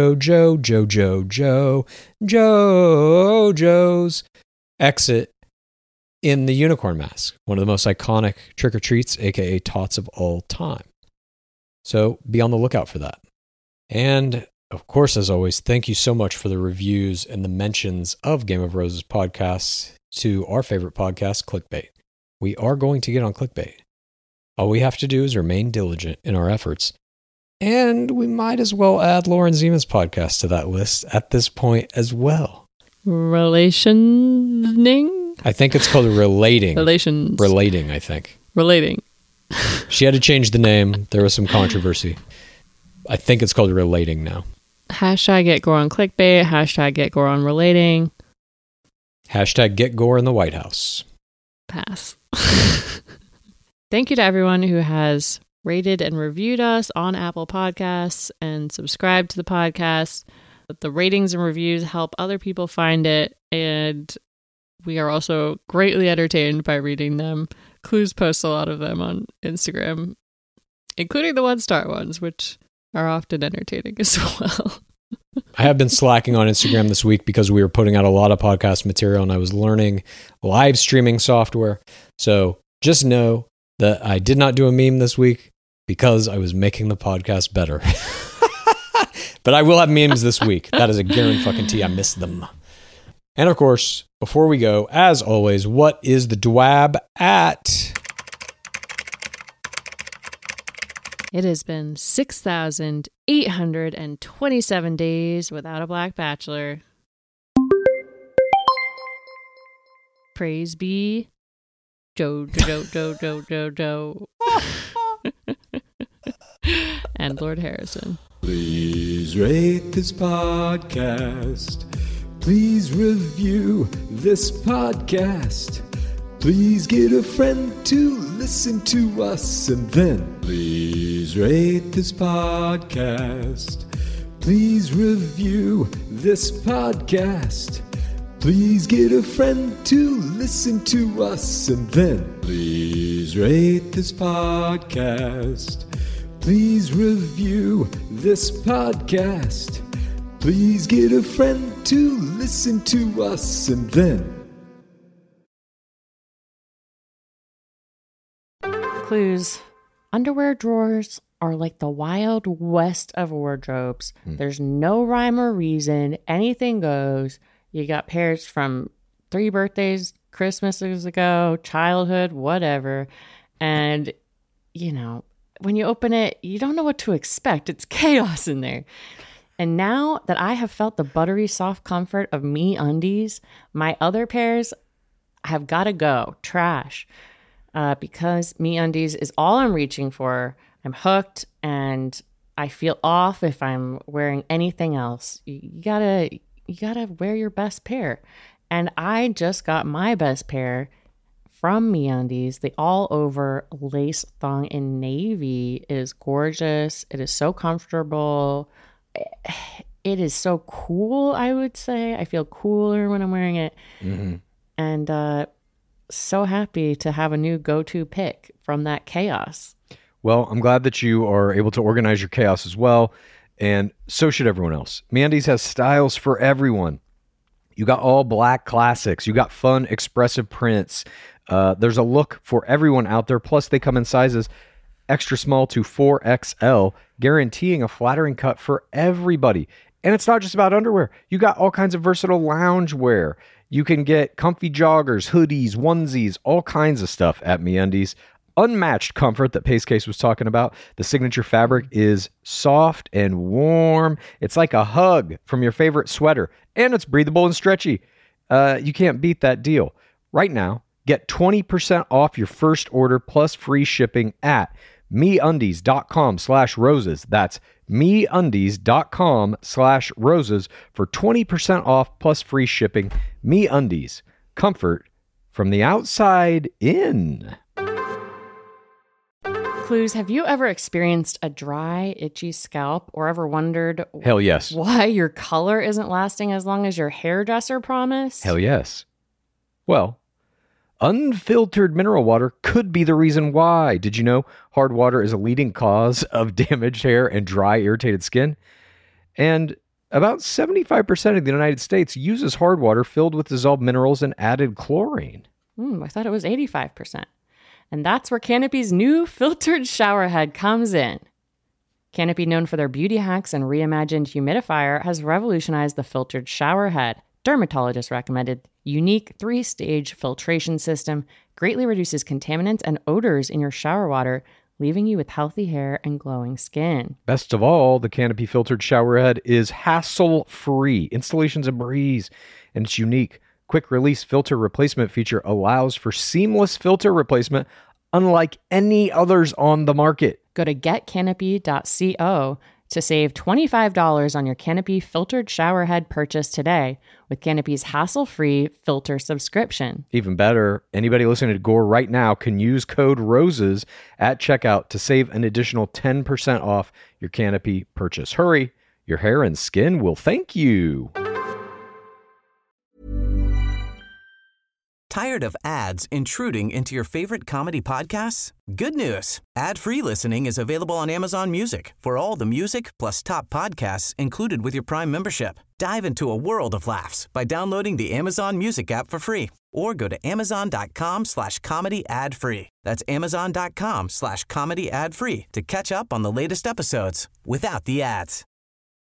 JoJo's exit in the unicorn mask, one of the most iconic trick-or-treats, aka tots of all time. So be on the lookout for that. And of course, as always, thank you so much for the reviews and the mentions of Game of Roses podcasts to our favorite podcast, Clickbait. We are going to get on Clickbait. All we have to do is remain diligent in our efforts. And we might as well add Lauren Zima's podcast to that list at this point as well. Relationing? I think it's called Relating. Relations. Relating, I think. Relating. She had to change the name. There was some controversy. I think it's called Relating now. Hashtag get Gore on Clickbait. Hashtag get Gore on Relating. Hashtag get Gore in the White House. Pass. Thank you to everyone who has rated and reviewed us on Apple Podcasts and subscribed to the podcast. The ratings and reviews help other people find it, and we are also greatly entertained by reading them. Clues posts a lot of them on Instagram, including the 1-star ones, which are often entertaining as well. I have been slacking on Instagram this week because we were putting out a lot of podcast material and I was learning live streaming software. So just know that I did not do a meme this week because I was making the podcast better. But I will have memes this week. That is a guarantee. I miss them. And of course, before we go, as always, what is the DWAB at? It has been 6,827 days without a Black Bachelor. Praise be Joe. And Lord Harrison. Please rate this podcast. Please review this podcast. Please get a friend to listen to us, and then please rate this podcast. Please review this podcast. Please get a friend to listen to us, and then please rate this podcast. Please review this podcast. Please get a friend to listen to us, and then Clues. Underwear drawers are like the wild west of wardrobes. There's no rhyme or reason. Anything goes. You got pairs from 3 birthdays, Christmases ago, childhood, whatever. And, you know, when you open it, you don't know what to expect. It's chaos in there. And now that I have felt the buttery soft comfort of MeUndies, my other pairs have got to go. Trash. Because MeUndies is all I'm reaching for. I'm hooked and I feel off if I'm wearing anything else. You gotta wear your best pair. And I just got my best pair from MeUndies. The all over lace thong in navy is gorgeous. It is so comfortable. It is so cool, I would say. I feel cooler when I'm wearing it. Mm-hmm. And so happy to have a new go-to pick from that chaos. Well, I'm glad that you are able to organize your chaos as well, and so should everyone else. MeUndies has styles for everyone. You got all black classics. You got fun, expressive prints. There's a look for everyone out there. Plus, they come in sizes extra small to 4XL, guaranteeing a flattering cut for everybody. And it's not just about underwear. You got all kinds of versatile lounge wear. You can get comfy joggers, hoodies, onesies, all kinds of stuff at MeUndies. Unmatched comfort that Pace Case was talking about. The signature fabric is soft and warm. It's like a hug from your favorite sweater. And it's breathable and stretchy. You can't beat that deal. Right now, get 20% off your first order plus free shipping at MeUndies.com/roses. That's MeUndies.com/roses for 20% off plus free shipping. MeUndies. Comfort from the outside in. Clues, have you ever experienced a dry, itchy scalp or ever wondered Hell yes. why your color isn't lasting as long as your hairdresser promised? Hell yes. Well, unfiltered mineral water could be the reason why. Did you know hard water is a leading cause of damaged hair and dry, irritated skin? And about 75% of the United States uses hard water filled with dissolved minerals and added chlorine. I thought it was 85%. And that's where Canopy's new filtered shower head comes in. Canopy, known for their beauty hacks and reimagined humidifier, has revolutionized the filtered shower head. Dermatologist recommended unique 3-stage filtration system greatly reduces contaminants and odors in your shower water, leaving you with healthy hair and glowing skin. Best of all, the Canopy filtered shower head is hassle-free. Installation's a breeze, and it's unique. Quick release filter replacement feature allows for seamless filter replacement unlike any others on the market. Go to getcanopy.co to save $25 on your Canopy filtered shower head purchase today with Canopy's hassle-free filter subscription. Even better, anybody listening to Gore right now can use code ROSES at checkout to save an additional 10% off your Canopy purchase. Hurry, your hair and skin will thank you. Tired of ads intruding into your favorite comedy podcasts? Good news. Ad-free listening is available on Amazon Music for all the music plus top podcasts included with your Prime membership. Dive into a world of laughs by downloading the Amazon Music app for free or go to amazon.com/comedy ad-free. That's amazon.com/comedy ad-free to catch up on the latest episodes without the ads.